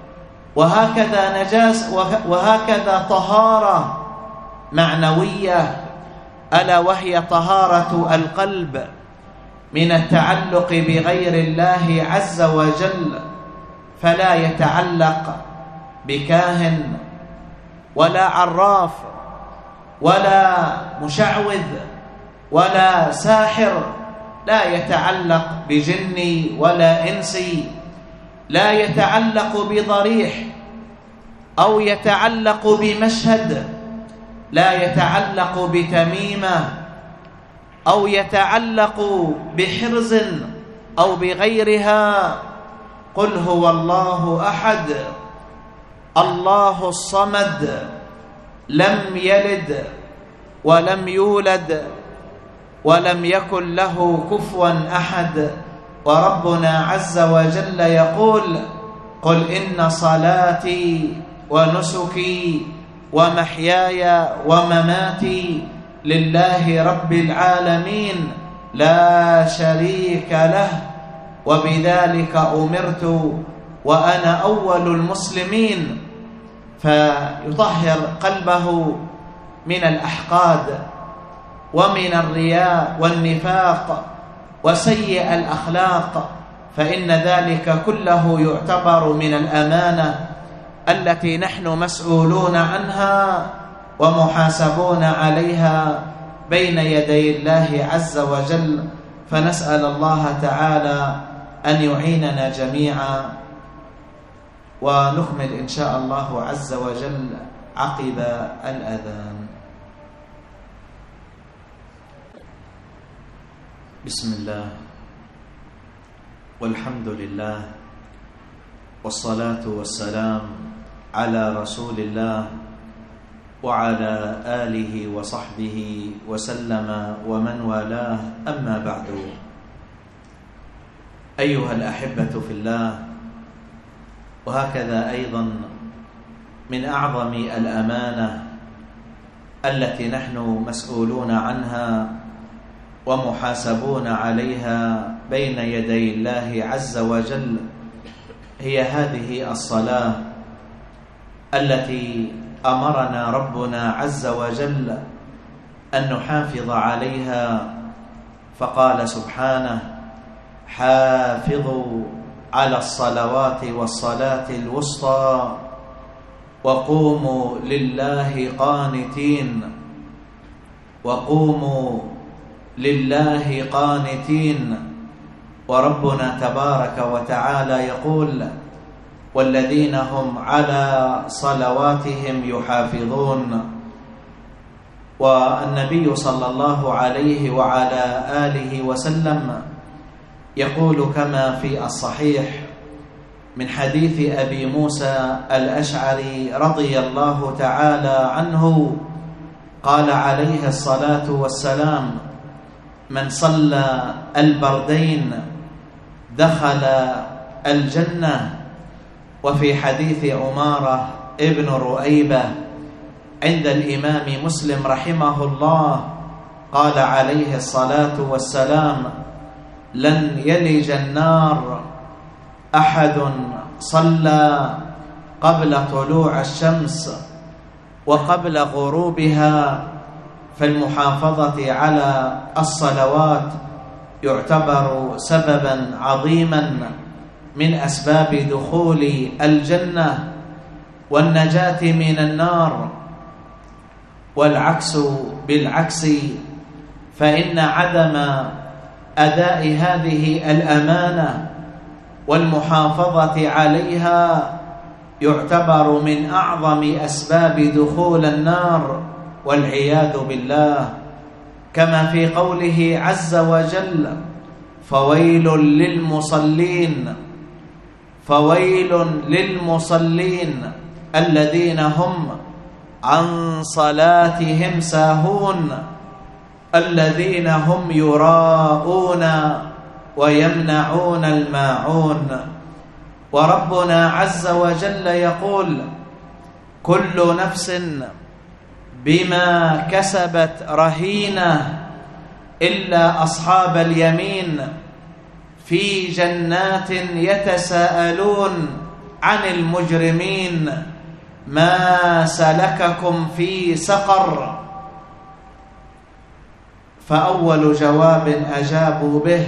وهكذا طهارة معنوية ألا وهي طهارة القلب من التعلق بغير الله عز وجل، فلا يتعلق بكاهن ولا عراف ولا مشعوذ ولا ساحر، لا يتعلق بجني ولا إنسي، لا يتعلق بضريح أو يتعلق بمشهد، لا يتعلق بتميمة أو يتعلق بحرز أو بغيرها. قل هو الله أحد الله الصمد لم يلد ولم يولد ولم يكن له كفوا أحد. وربنا عز وجل يقول قل إن صلاتي ونسكي ومحياي ومماتي لله رب العالمين لا شريك له وبذلك أمرت وأنا أول المسلمين. فيطهر قلبه من الأحقاد ومن الرياء والنفاق وسيء الأخلاق، فإن ذلك كله يعتبر من الأمانة التي نحن مسؤولون عنها ومحاسبون عليها بين يدي الله عز وجل. فنسأل الله تعالى أن يعيننا جميعا، ونكمل إن شاء الله عز وجل عقب الأذان. بسم الله والحمد لله والصلاة والسلام على رسول الله وعلى آله وصحبه وسلم ومن والاه، أما بعد. أيها الأحبة في الله، وهكذا أيضا من أعظم الأمانة التي نحن مسؤولون عنها ومحاسبون عليها بين يدي الله عز وجل هي هذه الصلاة التي أمرنا ربنا عز وجل أن نحافظ عليها، فقال سبحانه حافظوا على الصلوات والصلاة الوسطى وقوموا لله قانتين، وقوموا لله قانتين. وربنا تبارك وتعالى يقول والذين هم على صلواتهم يحافظون. والنبي صلى الله عليه وعلى آله وسلم يقول كما في الصحيح من حديث أبي موسى الأشعري رضي الله تعالى عنه قال عليه الصلاة والسلام من صلى البردين دخل الجنة. وفي حديث عمارة ابن رؤيبة عند الإمام مسلم رحمه الله قال عليه الصلاة والسلام لن يلج النار أحد صلى قبل طلوع الشمس وقبل غروبها. فالمحافظة على الصلوات يعتبر سببا عظيما من أسباب دخول الجنة والنجاة من النار. والعكس بالعكس، فإن عدم أداء هذه الأمانة والمحافظة عليها يعتبر من أعظم أسباب دخول النار والعياذ بالله، كما في قوله عز وجل: فويل للمصلين، فويل للمصلين الذين هم عن صلاتهم ساهون، الذين هم يراءون ويمنعون الماعون. وربنا عز وجل يقول: كل نفس بما كسبت رهينة إلا أصحاب اليمين في جنات يتساءلون عن المجرمين ما سلككم في سقر. فأول جواب أجابوا به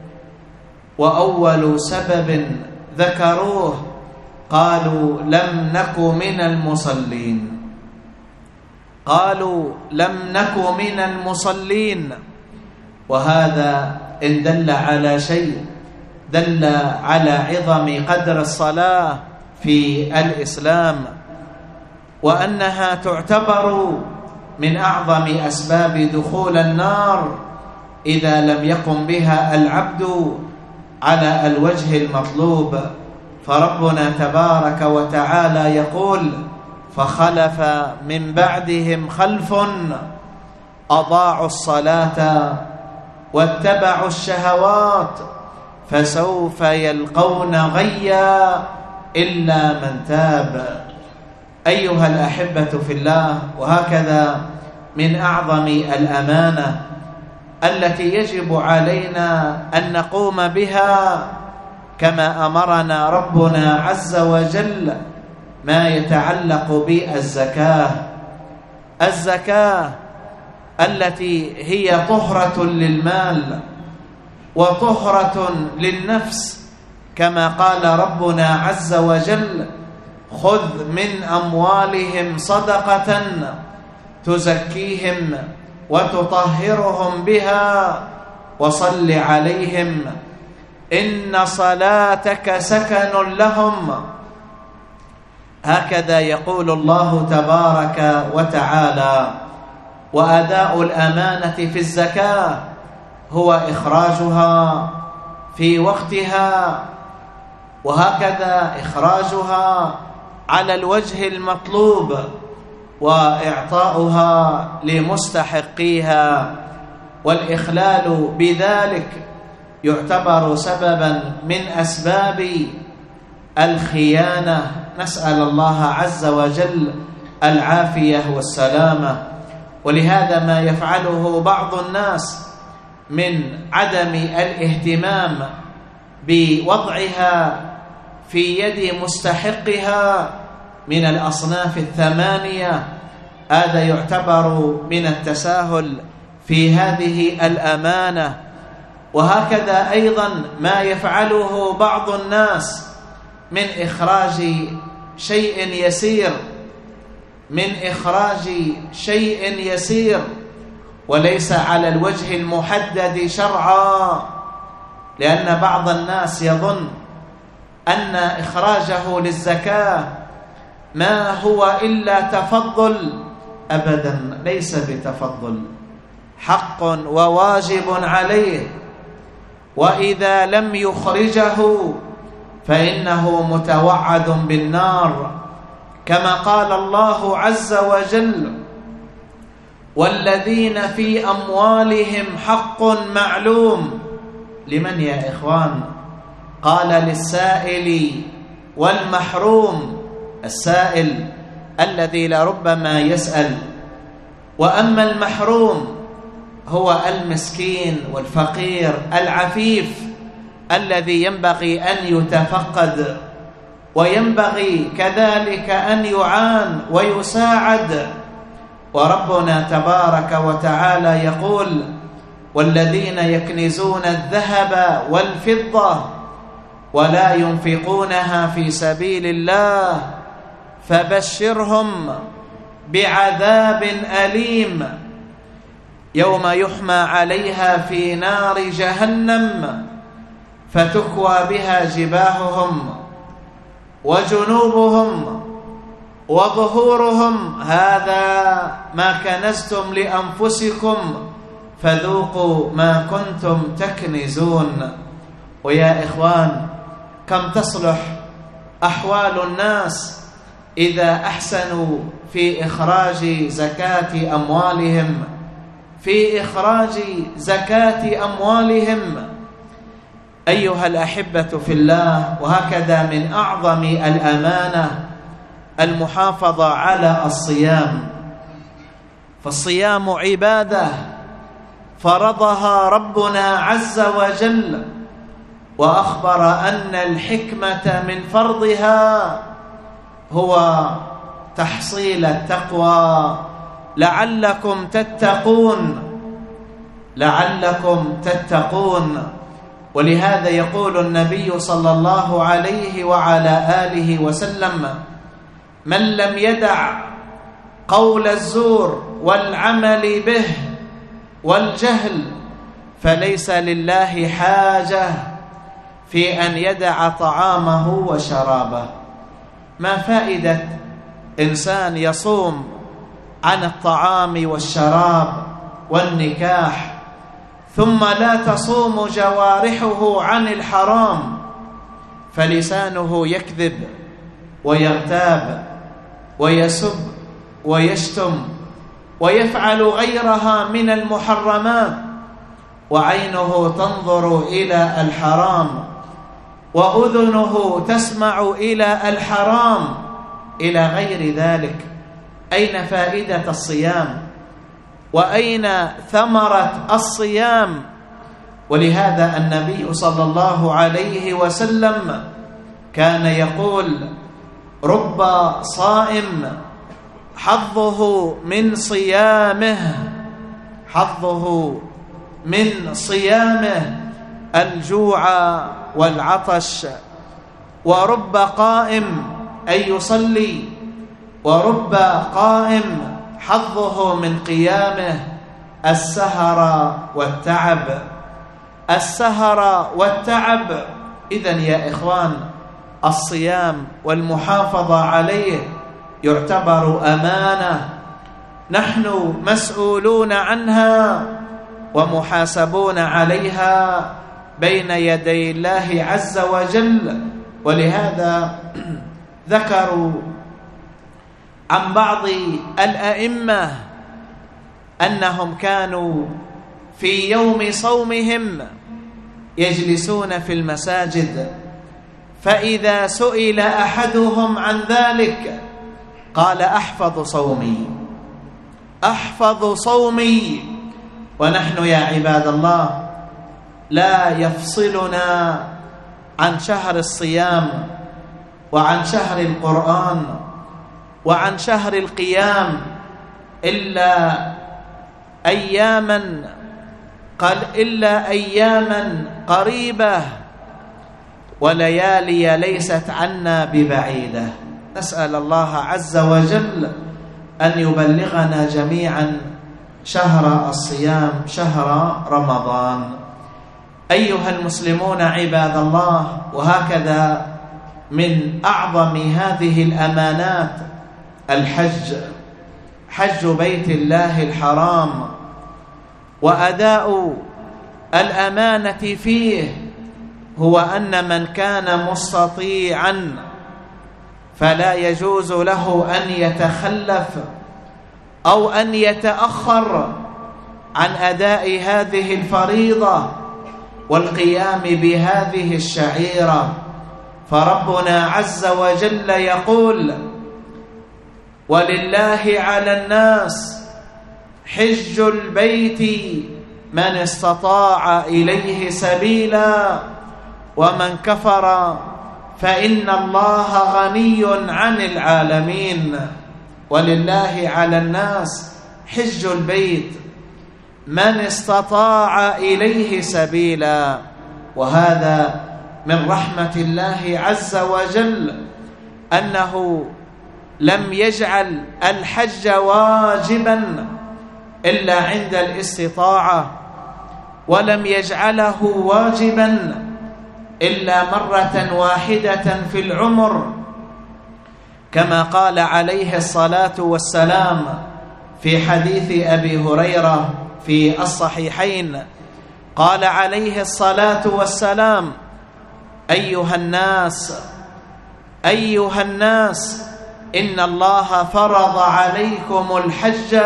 وأول سبب ذكروه قالوا: لم نك من المصلين. قالوا: لم نك من المصلين. وهذا إن دل على شيء دل على عظم قدر الصلاة في الإسلام، وأنها تعتبر من أعظم أسباب دخول النار إذا لم يقم بها العبد على الوجه المطلوب. فربنا تبارك وتعالى يقول: فخلف من بعدهم خلف أضاعوا الصلاة واتبعوا الشهوات فسوف يلقون غيا إلا من تاب. أيها الأحبة في الله، وهكذا من أعظم الأمانة التي يجب علينا أن نقوم بها كما أمرنا ربنا عز وجل ما يتعلق بالزكاة. الزكاة التي هي طهرة للمال وطهرة للنفس، كما قال ربنا عز وجل: خذ من أموالهم صدقة تزكيهم وتطهرهم بها وصل عليهم إن صلاتك سكن لهم. هكذا يقول الله تبارك وتعالى. وأداء الأمانة في الزكاة هو إخراجها في وقتها، وهكذا إخراجها على الوجه المطلوب وإعطاؤها لمستحقيها، والإخلال بذلك يعتبر سببا من أسباب الخيانة. نسأل الله عز وجل العافية والسلامة. ولهذا ما يفعله بعض الناس من عدم الاهتمام بوضعها في يد مستحقها من الأصناف الثمانية، هذا يعتبر من التساهل في هذه الأمانة. وهكذا أيضا ما يفعله بعض الناس من إخراج شيء يسير، من إخراج شيء يسير وليس على الوجه المحدد شرعا، لأن بعض الناس يظن أن إخراجه للزكاة ما هو إلا تفضل. أبدا، ليس بتفضل، حق وواجب عليه، وإذا لم يخرجه فإنه متوعد بالنار، كما قال الله عز وجل: والذين في أموالهم حق معلوم. لمن يا إخوان؟ قال: للسائل والمحروم. السائل الذي لربما يسأل، وأما المحروم هو المسكين والفقير العفيف الذي ينبغي أن يتفقد، وينبغي كذلك أن يعان ويساعد. وربنا تبارك وتعالى يقول: والذين يكنزون الذهب والفضة ولا ينفقونها في سبيل الله فبشرهم بعذاب أليم يوم يحمى عليها في نار جهنم فتكوى بها جباههم وجنوبهم وظهورهم هذا ما كنزتم لأنفسكم فذوقوا ما كنتم تكنزون. ويا إخوان، كم تصلح أحوال الناس إذا أحسنوا في إخراج زكاة أموالهم، أيها الأحبة في الله. وهكذا من أعظم الأمانة المحافظة على الصيام، فالصيام عبادة فرضها ربنا عز وجل، وأخبر أن الحكمة من فرضها هو تحصيل التقوى لعلكم تتقون. ولهذا يقول النبي صلى الله عليه وعلى آله وسلم: من لم يدع قول الزور والعمل به والجهل فليس لله حاجة في أن يدع طعامه وشرابه. ما فائدة إنسان يصوم عن الطعام والشراب والنكاح ثم لا تصوم جوارحه عن الحرام، فلسانه يكذب ويغتاب ويسب ويشتم ويفعل غيرها من المحرمات، وعينه تنظر إلى الحرام وأذنه تسمع إلى الحرام إلى غير ذلك. أين فائدة الصيام؟ وأين ثمرة الصيام؟ ولهذا النبي صلى الله عليه وسلم كان يقول: رب صائم حظه من صيامه الجوع والعطش، ورب قائم أي يصلي، ورب قائم حظه من قيامه السهر والتعب. إذن يا إخوان، الصيام والمحافظة عليه يعتبر أمانة، نحن مسؤولون عنها ومحاسبون عليها بين يدي الله عز وجل. ولهذا ذكروا عن بعض الأئمة أنهم كانوا في يوم صومهم يجلسون في المساجد، فإذا سئل أحدهم عن ذلك قال: أحفظ صومي. ونحن يا عباد الله لا يفصلنا عن شهر الصيام وعن شهر القرآن وعن شهر القيام إلا أياما قريبة وليالي ليست عنا ببعيدة. نسأل الله عز وجل أن يبلغنا جميعا شهر الصيام، شهر رمضان. أيها المسلمون عباد الله، وهكذا من أعظم هذه الأمانات حج بيت الله الحرام، وأداء الأمانة فيه هو أن من كان مستطيعا فلا يجوز له أن يتخلف أو أن يتأخر عن أداء هذه الفريضة والقيام بهذه الشعيرة. فربنا عز وجل يقول: ولله على الناس حج البيت من استطاع إليه سبيلا ومن كفر فإن الله غني عن العالمين. ولله على الناس حج البيت من استطاع إليه سبيلا. وهذا من رحمة الله عز وجل أنه لم يجعل الحج واجبا إلا عند الاستطاعة، ولم يجعله واجبا إلا مرة واحدة في العمر، كما قال عليه الصلاة والسلام في حديث أبي هريرة في الصحيحين، قال عليه الصلاة والسلام: أيها الناس إن الله فرض عليكم الحج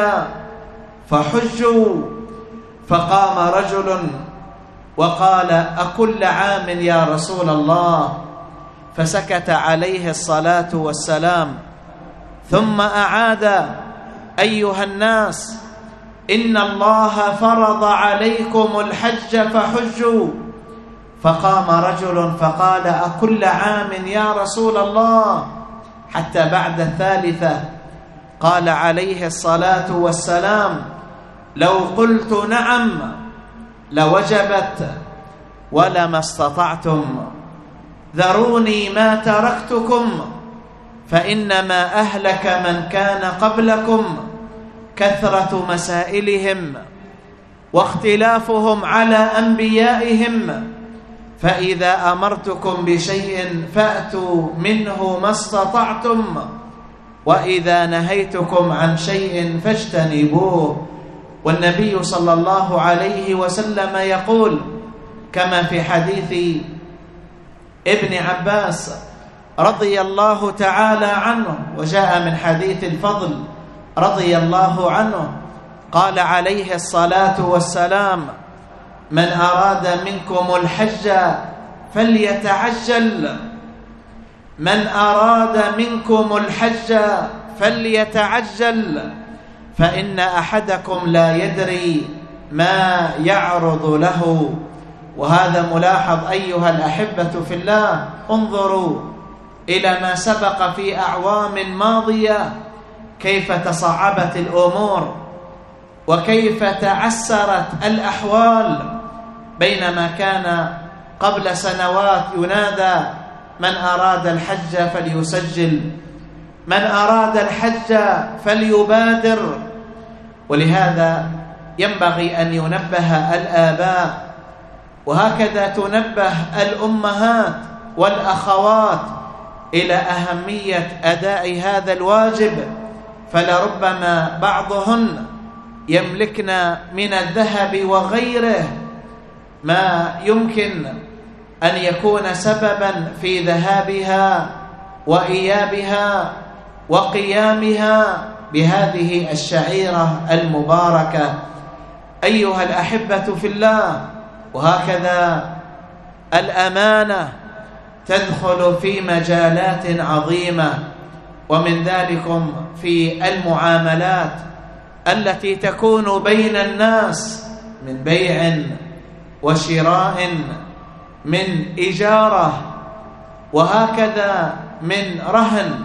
فحجوا. فقام رجل وقال: أكل عام يا رسول الله؟ فسكت عليه الصلاة والسلام، ثم أعاد: أيها الناس إن الله فرض عليكم الحج فحجوا. فقام رجل فقال: أكل عام يا رسول الله؟ حتى بعد الثالثة قال عليه الصلاة والسلام: لو قلت نعم لوجبت ولما استطعتم، ذروني ما تركتكم، فإنما أهلك من كان قبلكم كثرة مسائلهم واختلافهم على أنبيائهم، فإذا أمرتكم بشيء فأتوا منه ما استطعتم، وإذا نهيتكم عن شيء فاجتنبوه. والنبي صلى الله عليه وسلم يقول كما في حديث ابن عباس رضي الله تعالى عنه، وجاء من حديث الفضل رضي الله عنه، قال عليه الصلاة والسلام: من أراد منكم الحج فليتعجل، من أراد منكم الحج فليتعجل، فإن أحدكم لا يدري ما يعرض له. وهذا ملاحظ أيها الأحبة في الله. انظروا إلى ما سبق في أعوام ماضية، كيف تصعبت الأمور وكيف تعسرت الأحوال، بينما كان قبل سنوات ينادى: من أراد الحج فليسجل، من أراد الحج فليبادر. ولهذا ينبغي أن ينبه الآباء، وهكذا تنبه الأمهات والأخوات إلى أهمية أداء هذا الواجب، فلربما بعضهن يملكن من الذهب وغيره ما يمكن أن يكون سببا في ذهابها وإيابها وقيامها بهذه الشعيرة المباركة. أيها الأحبة في الله، وهكذا الأمانة تدخل في مجالات عظيمة، ومن ذلكم في المعاملات التي تكون بين الناس من بيع وشراء، من إجارة، وهكذا من رهن،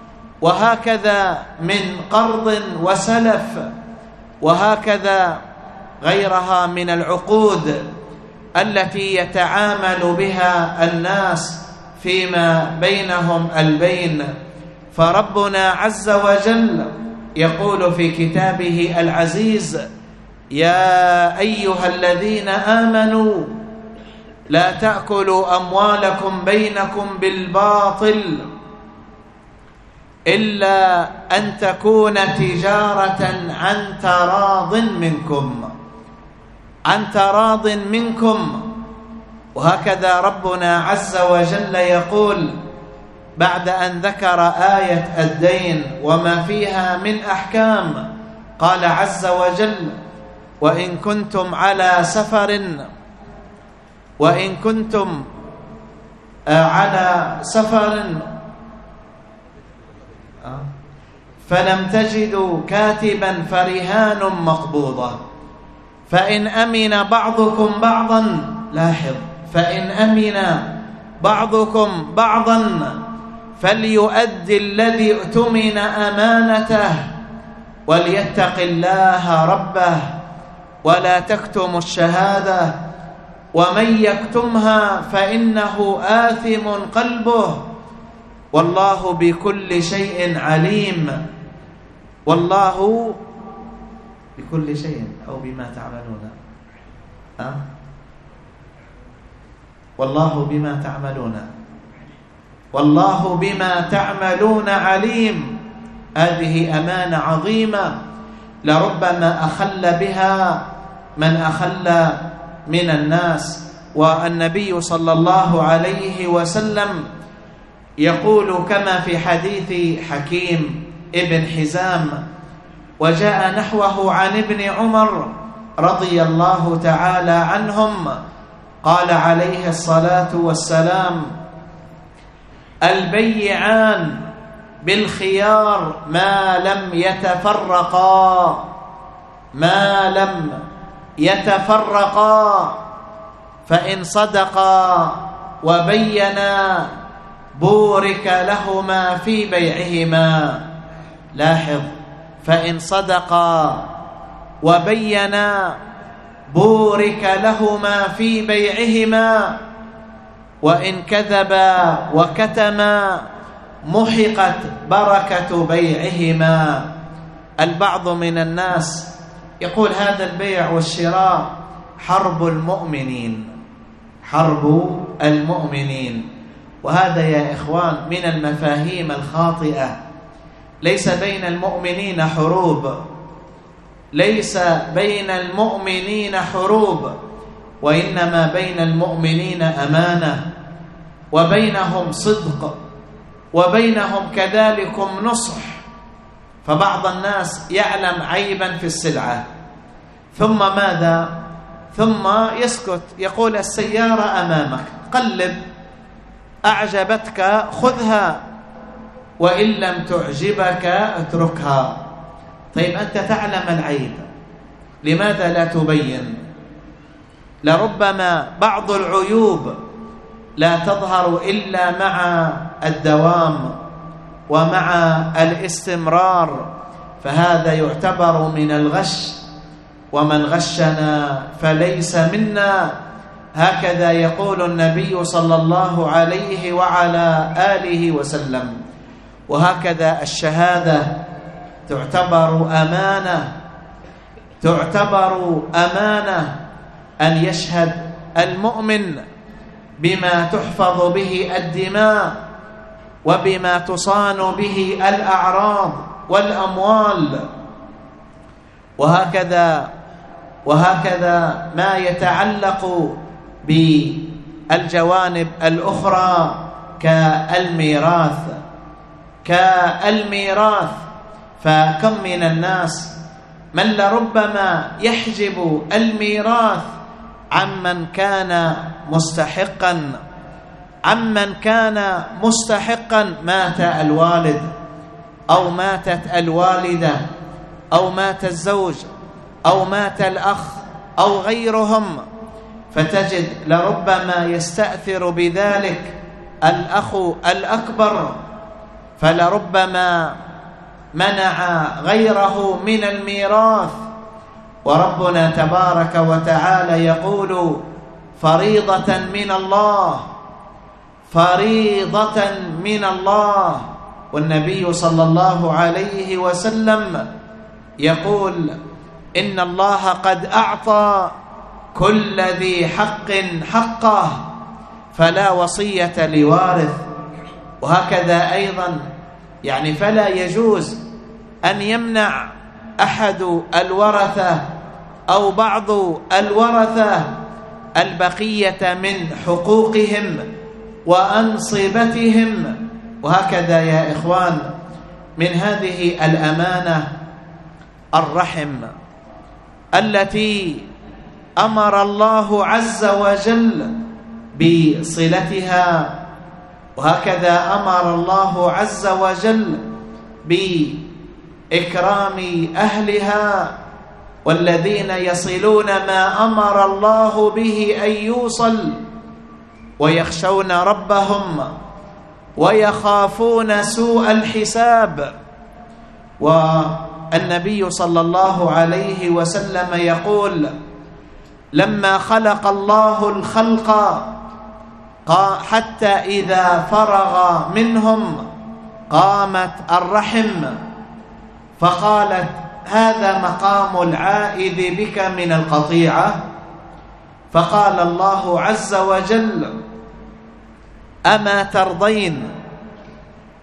وهكذا من قرض وسلف، وهكذا غيرها من العقود التي يتعامل بها الناس فيما بينهم البين. فربنا عز وجل يقول في كتابه العزيز: يا أيها الذين آمنوا لا تأكلوا أموالكم بينكم بالباطل إلا أن تكون تجارة عن تراض منكم، عن تراض منكم. وهكذا ربنا عز وجل يقول بعد أن ذكر آية الدين وما فيها من أحكام، قال عز وجل: وإن كنتم على سفر، وإن كنتم على سفر فلم تجدوا كاتبا فرهان مقبوضة، فإن أمن بعضكم بعضا، لاحظ، فإن أمن بعضكم بعضا فليؤدي الذي اؤتمن أمانته وليتق الله ربه ولا تكتموا الشهادة ومن يكتمها فإنه آثم قلبه والله بكل شيء عليم. والله بكل شيء أو بما تعملون، والله بما تعملون والله بما تعملون عليم. هذه أمانة عظيمة لربما أخل بها من أخل من الناس. والنبي صلى الله عليه وسلم يقول كما في حديث حكيم ابن حزام، وجاء نحوه عن ابن عمر رضي الله تعالى عنهم، قال عليه الصلاة والسلام: البيعان بالخيار ما لم يتفرقا، ما لم يتفرقا، فإن صدقا وبينا بورك لهما في بيعهما. لاحظ: فإن صدقا وبينا بورك لهما في بيعهما، وإن كذبا وكتما محقت بركة بيعهما. البعض من الناس يقول هذا البيع والشراء حرب المؤمنين، حرب المؤمنين، وهذا يا إخوان من المفاهيم الخاطئة. ليس بين المؤمنين حروب، ليس بين المؤمنين حروب، وإنما بين المؤمنين أمانة، وبينهم صدق، وبينهم كذلك نصح. فبعض الناس يعلم عيبا في السلعة ثم ماذا؟ ثم يسكت، يقول السيارة أمامك، قلب، أعجبتك خذها، وإن لم تعجبك اتركها. طيب أنت تعلم العيب، لماذا لا تبين؟ لربما بعض العيوب لا تظهر إلا مع الدوام ومع الاستمرار، فهذا يعتبر من الغش، ومن غشنا فليس منا. هكذا يقول النبي صلى الله عليه وعلى آله وسلم. وهكذا الشهادة تعتبر أمانة، تعتبر أمانة أن يشهد المؤمن بما تحفظ به الدماء، وبما تصان به الأعراض والأموال. وهكذا ما يتعلق بالجوانب الأخرى كالميراث. فكم من الناس من لربما يحجب الميراث عمن كان مستحقا، مات الوالد أو ماتت الوالدة أو مات الزوج أو مات الأخ أو غيرهم، فتجد لربما يستأثر بذلك الأخ الأكبر، فلربما منع غيره من الميراث. وربنا تبارك وتعالى يقول: فريضة من الله، فريضة من الله. والنبي صلى الله عليه وسلم يقول: إن الله قد أعطى كل ذي حق حقه، فلا وصية لوارث. وهكذا أيضا فلا يجوز أن يمنع أحد الورثة أو بعض الورثة البقية من حقوقهم وأنصبتهم. وهكذا يا إخوان من هذه الأمانة الرحم التي أمر الله عز وجل بصلتها، وهكذا أمر الله عز وجل بإكرام أهلها، والذين يصلون ما أمر الله به أن يوصل، ويخشون ربهم ويخافون سوء الحساب. والنبي صلى الله عليه وسلم يقول: لما خلق الله الخلق حتى إذا فرغ منهم قامت الرحم، فقالت: هذا مقام العائذ بك من القطيعة. فقال الله عز وجل: أما ترضين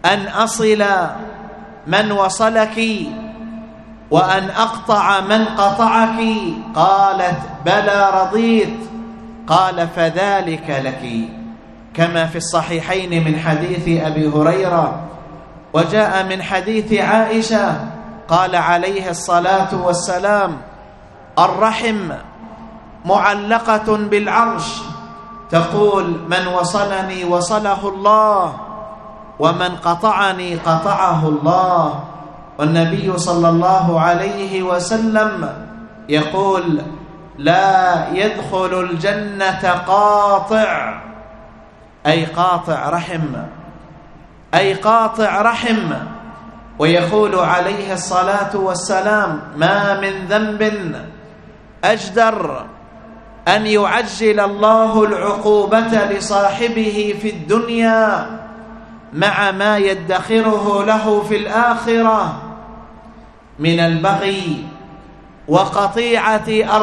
أن أصل من وصلك وأن أقطع من قطعك؟ قالت بلى رضيت. قال فذلك لك، كما في الصحيحين من حديث أبي هريرة، وجاء من حديث عائشة قال عليه الصلاة والسلام: الرحم معلقة بالعرش تقول: من وصلني وصله الله، ومن قطعني قطعه الله. والنبي صلى الله عليه وسلم يقول: لا يدخل الجنة قاطع، أي قاطع رحم، أي قاطع رحم. ويقول عليه الصلاة والسلام: ما من ذنب أجدر أن يعجل الله العقوبة لصاحبه في الدنيا مع ما يدخره له في الآخرة من البغي وقطيعة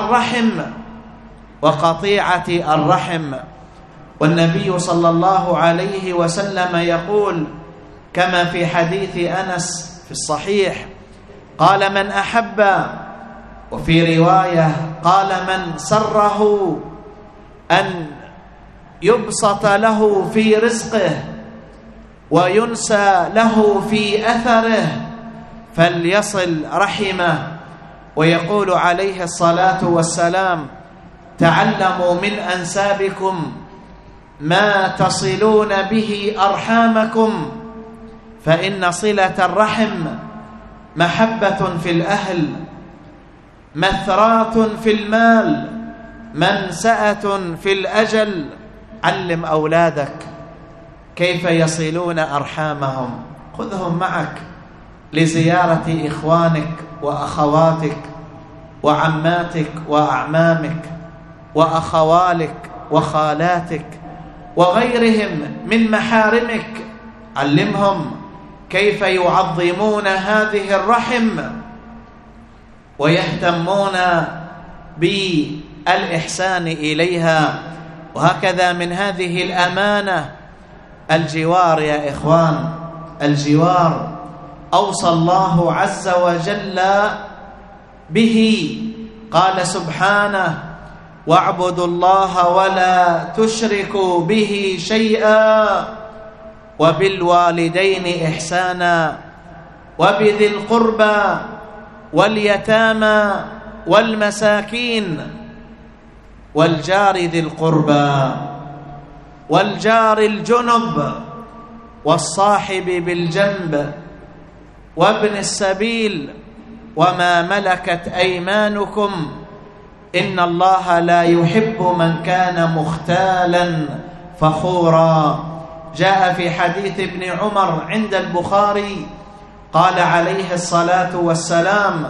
الرحم. والنبي صلى الله عليه وسلم يقول كما في حديث أنس في الصحيح قال: من أحب، وفي رواية قال: من سره أن يبسط له في رزقه وينسى له في أثره فليصل رحمه. ويقول عليه الصلاة والسلام: تعلموا من أنسابكم ما تصلون به أرحامكم، فإن صلة الرحم محبة في الأهل، مثرات في المال، منسأة في الأجل. علم أولادك كيف يصلون أرحامهم، خذهم معك لزيارة إخوانك وأخواتك وعماتك وأعمامك وأخوالك وخالاتك وغيرهم من محارمك. علمهم كيف يعظمون هذه الرحم ويهتمون بالإحسان إليها. وهكذا من هذه الأمانة الجوار يا إخوان، الجوار أوصى الله عز وجل به، قال سبحانه: واعبدوا الله ولا تشركوا به شيئا وبالوالدين إحسانا وبذي القربى واليتامى والمساكين والجار ذي القربى والجار الجنب والصاحب بالجنب وابن السبيل وما ملكت أيمانكم إن الله لا يحب من كان مختالا فخورا. جاء في حديث ابن عمر عند البخاري قال عليه الصلاة والسلام: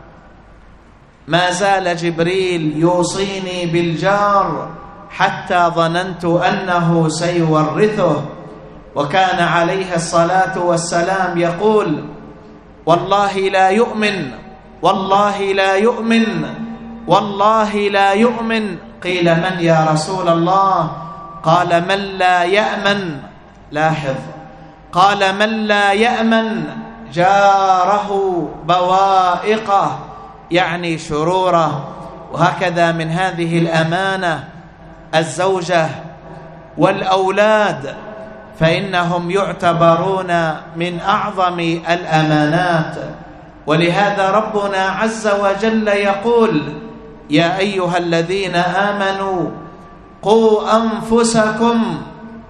ما زال جبريل يوصيني بالجار حتى ظننت أنه سيورثه. وكان عليه الصلاة والسلام يقول: والله لا يؤمن، والله لا يؤمن، والله لا يؤمن. قيل: من يا رسول الله؟ قال: من لا يأمن، لاحظ، قال: من لا يأمن جاره بوائقه، يعني شروره. وهكذا من هذه الأمانة الزوجة والأولاد، فإنهم يعتبرون من أعظم الأمانات. ولهذا ربنا عز وجل يقول: يا أيها الذين آمنوا قوا أنفسكم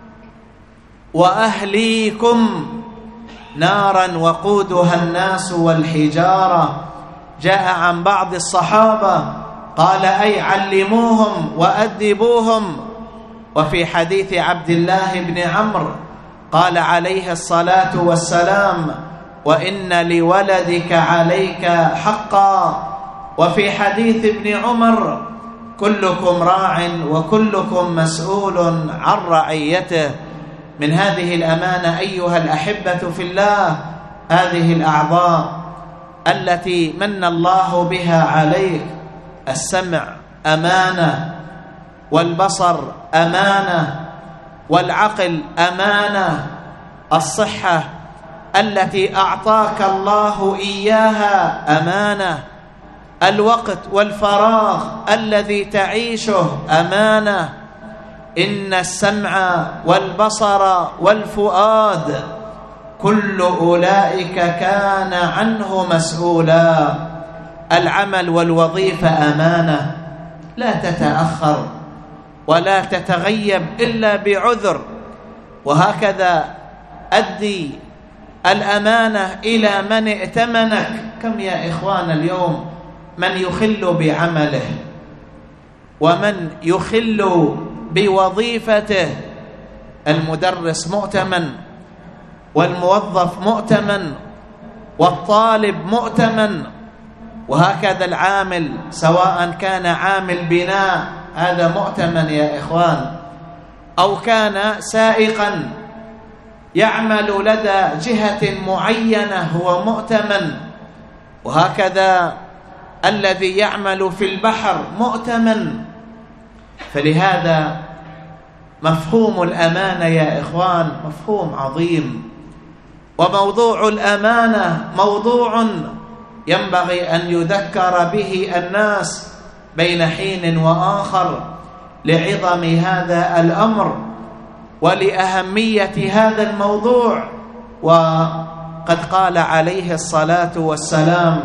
وأهليكم نارا وقودها الناس والحجارة. جاء عن بعض الصحابة قال: أي علموهم وأدبوهم. وفي حديث عبد الله بن عمرو قال عليه الصلاة والسلام: وإن لولدك عليك حقا. وفي حديث ابن عمر: كلكم راع وكلكم مسؤول عن رعيته. من هذه الأمانة أيها الأحبة في الله هذه الأعضاء التي من الله بها عليك: السمع أمانة، والبصر أمانة، والعقل أمانة، الصحة التي أعطاك الله إياها أمانة، الوقت والفراغ الذي تعيشه أمانة، إن السمع والبصر والفؤاد كل أولئك كان عنه مسؤولا. العمل والوظيفة أمانة لا تتأخر ولا تتغيب إلا بعذر، وهكذا أدي الأمانة إلى من ائتمنك. كم يا إخوان اليوم من يخل بعمله ومن يخل بوظيفته، المدرس مؤتمن والموظف مؤتمن والطالب مؤتمن، وهكذا العامل سواء كان عامل بناء هذا مؤتمن يا إخوان، أو كان سائقا يعمل لدى جهة معينة هو مؤتمن، وهكذا الذي يعمل في البحر مؤتمن. فلهذا مفهوم الأمانة يا إخوان مفهوم عظيم، وموضوع الأمانة موضوع ينبغي أن يذكر به الناس بين حين وآخر لعظم هذا الأمر ولأهمية هذا الموضوع. وقد قال عليه الصلاة والسلام: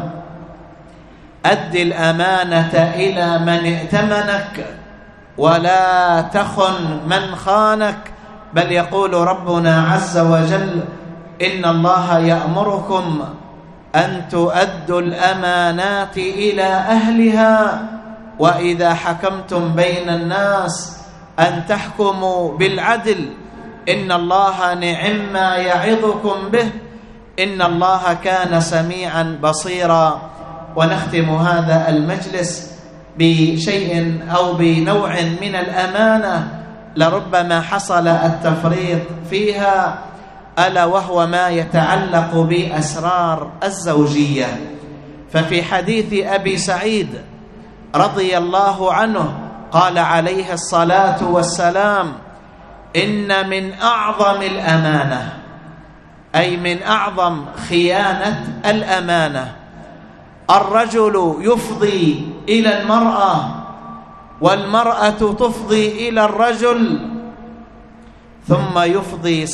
أد الأمانة إلى من ائتمنك ولا تخن من خانك. بل يقول ربنا عز وجل: إن الله يأمركم أن تؤدوا الأمانات إلى أهلها وإذا حكمتم بين الناس أن تحكموا بالعدل إن الله نعم ما يعظكم به إن الله كان سميعا بصيرا. ونختم هذا المجلس بشيء أو بنوع من الأمانة لربما حصل التفريط فيها، ألا وهو ما يتعلق بأسرار الزوجية. ففي حديث أبي سعيد رضي الله عنه قال عليه الصلاة والسلام: إن من أعظم الأمانة، أي من أعظم خيانة الأمانة، الرجل يفضي إلى المرأة والمرأة تفضي إلى الرجل ثم يفضي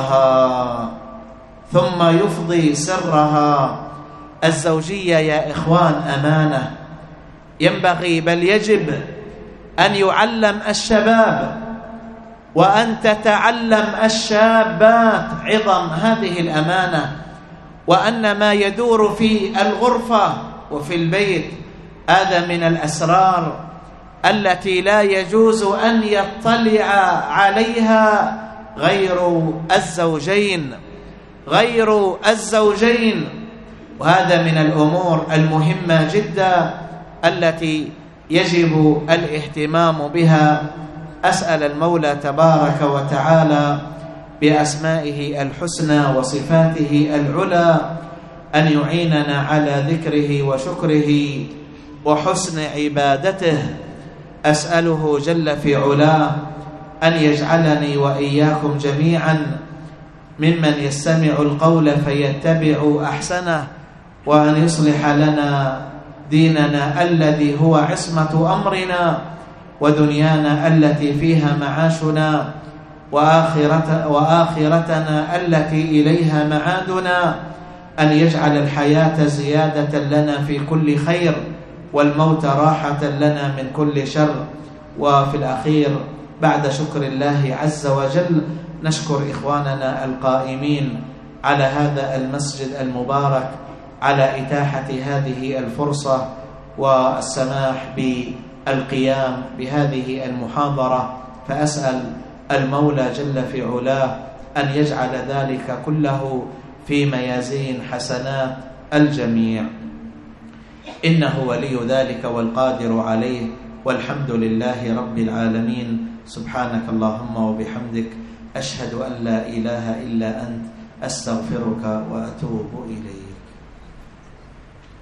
سرها. الزوجية يا إخوان أمانة، ينبغي بل يجب أن يعلم الشباب وأن تتعلم الشابات عظم هذه الأمانة، وأن ما يدور في الغرفة وفي البيت هذا من الأسرار التي لا يجوز أن يطلع عليها غير الزوجين. وهذا من الأمور المهمة جدا التي يجب الاهتمام بها. أسأل المولى تبارك وتعالى بأسمائه الحسنى وصفاته العلى أن يعيننا على ذكره وشكره وحسن عبادته. أسأله جل في علاه أن يجعلني وإياكم جميعا ممن يستمع القول فيتبع أحسنه، وأن يصلح لنا ديننا الذي هو عصمة أمرنا، ودنيانا التي فيها معاشنا، وآخرتنا التي إليها معادنا، أن يجعل الحياة زيادة لنا في كل خير والموت راحة لنا من كل شر. وفي الأخير بعد شكر الله عز وجل نشكر إخواننا القائمين على هذا المسجد المبارك على إتاحة هذه الفرصة والسماح بالقيام بهذه المحاضرة. فأسأل المولى جل في علاه أن يجعل ذلك كله في ميازين حسنات الجميع، إنه ولي ذلك والقادر عليه، والحمد لله رب العالمين. سبحانك اللهم وبحمدك، أشهد أن لا إله إلا أنت، أستغفرك وأتوب إليك.